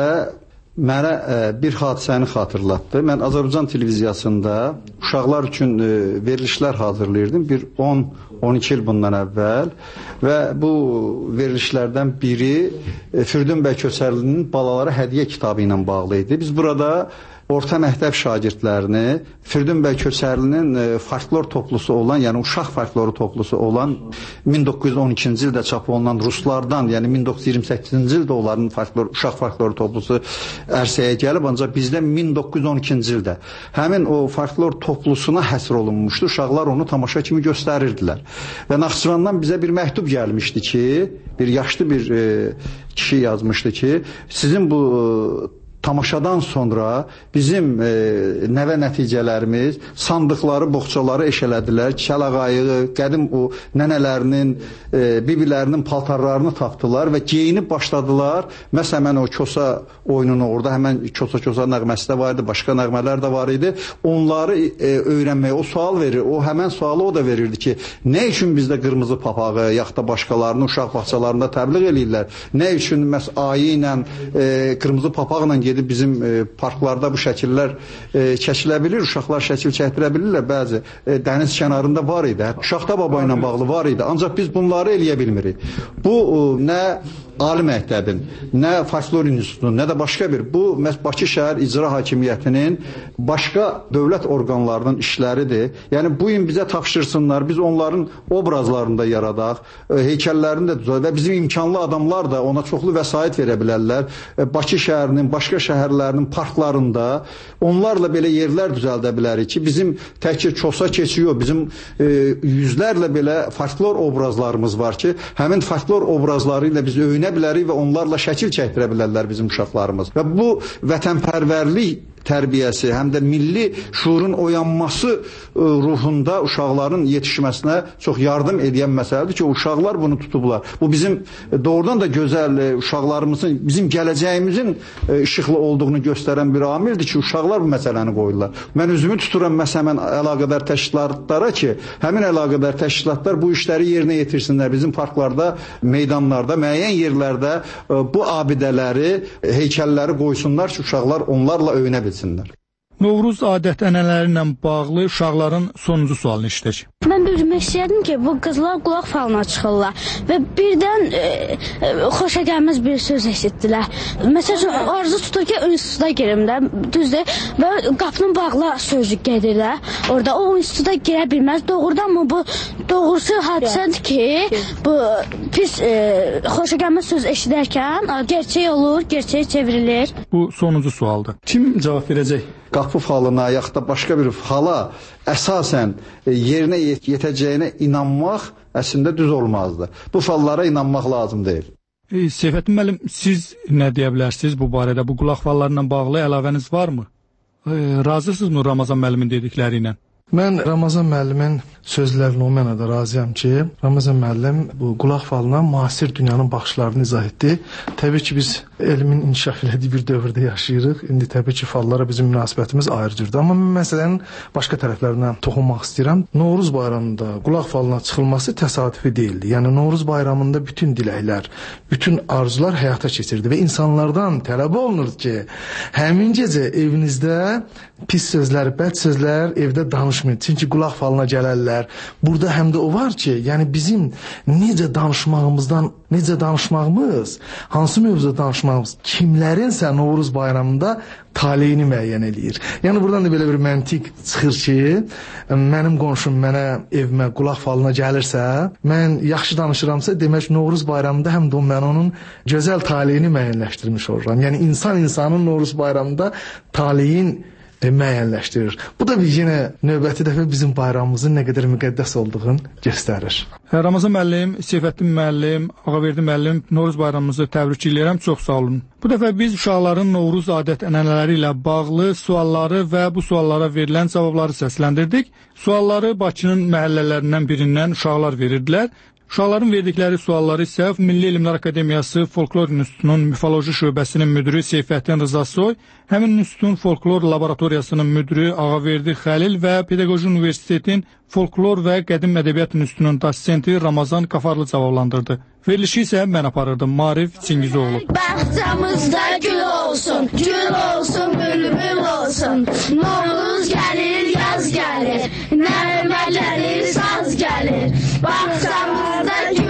mənə ə, bir hadisəni xatırlatdı. Mən Azərbaycan televiziyasında uşaqlar üçün ə, verilişlər hazırlayırdım. Bir on on iki il bundan əvvəl və bu verilişlərdən biri ə, Firdun bəy Köçərlinin Balalara Hədiyyə kitabı ilə bağlı idi. Biz burada orta məktəb şagirdlərini Firdun bəy Köçərlinin e, folklor toplusu olan, yəni uşaq folkloru toplusu olan min doqquz yüz on ikinci ildə çap olunan ruslardan, yəni min doqquz yüz iyirmi səkkizinci ildə onların folklor, uşaq folkloru toplusu ərsəyə gəlib, ancaq bizdə min doqquz yüz on ikinci ildə həmin o folklor toplusuna həsr olunmuşdu. Uşaqlar onu tamaşa kimi göstərirdilər. Və Naxçıvandan bizə bir məktub gəlmişdi ki, bir yaşlı bir e, kişi yazmışdı ki, sizin bu e, tamaşadan sonra bizim e, nəvə nəticələrimiz sandıqları, boğçaları eşələdilər, kəlağayığı, qədim o nənələrinin, e, bibilərinin paltarlarını tapdılar və geyinib başladılar. Məsələn, mən o kosa oyununu orada, həmən kosa-kosa nəğməsi də var idi, başqa nəğmələr də var idi. Onları e, öyrənməyə, o sual verir, o həmən sualı o da verirdi ki, nə üçün bizdə qırmızı papağı, yaxud da başqalarını uşaq bağçalarında təbliğ eləyirlər? Nə üçün məs ayı ilə, e, qırmızı papaqla gedib bizim e, parklarda bu şəkillər e, çəkilə bilir, uşaqlar şəkil çəkdirə bilirlər, bəzi e, dəniz kənarında var idi, Şaxta Baba ilə bağlı var idi, ancaq biz bunları eləyə bilmirik. Bu e, nə Ali məktəbin, nə folklor institutunun, nə də başqa bir, bu Bakı şəhər icra hakimiyyətinin başqa dövlət orqanlarının işləridir. Yəni bu gün bizə tapşırsınlar, biz onların obrazlarını da yaradaq, heykəllərini də düzəldək və bizim imkanlı adamlar da ona çoxlu vəsait verə bilərlər. Bakı şəhərinin, başqa şəhərlərinin parklarında onlarla belə yerlər düzəldə bilərik ki, bizim təkcə kosa keçiyor, bizim e, yüzlərlə belə folklor obrazlarımız var ki, həmin folklor obrazları ilə biz öyünə bilərik və onlarla şəkil çəkdirə bilərlər bizim uşaqlarımız. Və bu vətənpərvərlik tərbiyəsi, həm də milli şuurun oyanması ruhunda uşaqların yetişməsinə çox yardım edən məsələdir ki, uşaqlar bunu tutublar. Bu bizim doğrudan da gözəl uşaqlarımızın, bizim gələcəyimizin işıqlı olduğunu göstərən bir amildir ki, uşaqlar bu məsələni qoyurlar. Mən üzümü tuturam məsələn əlaqədar təşkilatlara ki, həmin əlaqədar təşkilatlar bu işləri yerinə yetirsinlər. Bizim parklarda, meydanlarda, müəyyən yerlərdə bu abidələri, heykəlləri qoysunlar ki, uşaqlar onlarla öyünə bilsinlər. Novruz adət-ənənələri ilə bağlı uşaqların sonuncu sualını eşidək. Mən bilmək istəyirdim ki, bu qızlar qulaq falına çıxırlar və birdən e, e, xoşa gəlməz bir söz eşitdilər. Məsələn, arzu tutur ki, instituta girim də, düzdür, və qapının bağla sözü gedirlər. Orada o instituta girə bilməz. Doğrudan mı bu doğrusu hadisədir ki, bu pis e, xoşa gəlməz söz eşidərkən gerçək olur, gerçəyə çevrilir. Bu sonuncu sualdır. Kim cavab verəcək? Qapı falına, yaxud da başqa bir fala əsasən yerinə yetəcəyinə inanmaq əslində düz olmazdı. Bu fallara inanmaq lazım deyil. E, Seyfəddin müəllim, siz nə deyə bilərsiniz bu barədə? Bu qulaq fallarla bağlı əlavəniz varmı? E, razısınızmı Ramazan müəllimin dedikləri ilə? Mən Ramazan müəllimin sözlərinə o mənada razıyam ki, Ramazan müəllim bu qulaq falına müasir dünyanın baxışlarını izah etdi. Təbii ki, biz elmin inkişaf elədiyi bir dövrdə yaşayırıq. İndi təbii ki, fallara bizim münasibətimiz ayrı cürdür. Amma mən məsələnin başqa tərəflərindən toxunmaq istəyirəm. Novruz bayramında qulaq falına çıxılması təsadüfi deyildi. Yəni Novruz bayramında bütün diləklər, bütün arzular həyata keçirdi və insanlardan tələb olunurdu ki, həmin gecə evinizdə pis sözlər, bəd sözlər evdə danışmayın. Çünki qulaq falına gələrlər. bilər. Burada həm də o var ki, yəni bizim necə danışmağımızdan, necə danışmağımız, hansı mövzuda danışmağımız kimlərinsə Novruz bayramında taleyini müəyyən eləyir. Yəni buradan da belə bir məntiq çıxır ki, mənim qonşum mənə evimə qulaq falına gəlirsə, mən yaxşı danışıramsa, demək Novruz bayramında həm də mən onun gözəl taleyini müəyyənləşdirmiş oluram. Yəni insan insanın Novruz bayramında taleyin müəyyənləşdirir. Bu da bir yenə növbəti dəfə bizim bayramımızın nə qədər müqəddəs olduğunu göstərir. Ramazan müəllim, Seyfəddin müəllim, Ağaverdi müəllim, Novruz bayramımızı təbrik edirəm. Çox sağ olun. Bu dəfə biz uşaqların Novruz adət-ənənələri ilə bağlı sualları və bu suallara verilən cavabları səsləndirdik. Sualları Bakının məhəllələrindən birindən uşaqlar verirdilər. Uşaqların verdikləri sualları isə Milli Elmlər Akademiyası Folklor İnstitutunun Mifoloji şöbəsinin müdiri Seyfəddin Rızasoy, həmin institutun Folklor Laboratoriyasının müdiri Ağaverdi Xəlil və Pedaqoji Universitetin Folklor və Qədim Ədəbiyyat İnstitutunun dosenti Ramazan Qafarlı cavablandırdı. Verilişi isə mən aparırdım, Marif Çingizoğlu. Baxçamızda gül olsun, gül olsun, bülbül olsun. Novruz gəlir, yaz gəlir, nəğmələri saz gəlir. Baxçamızda gül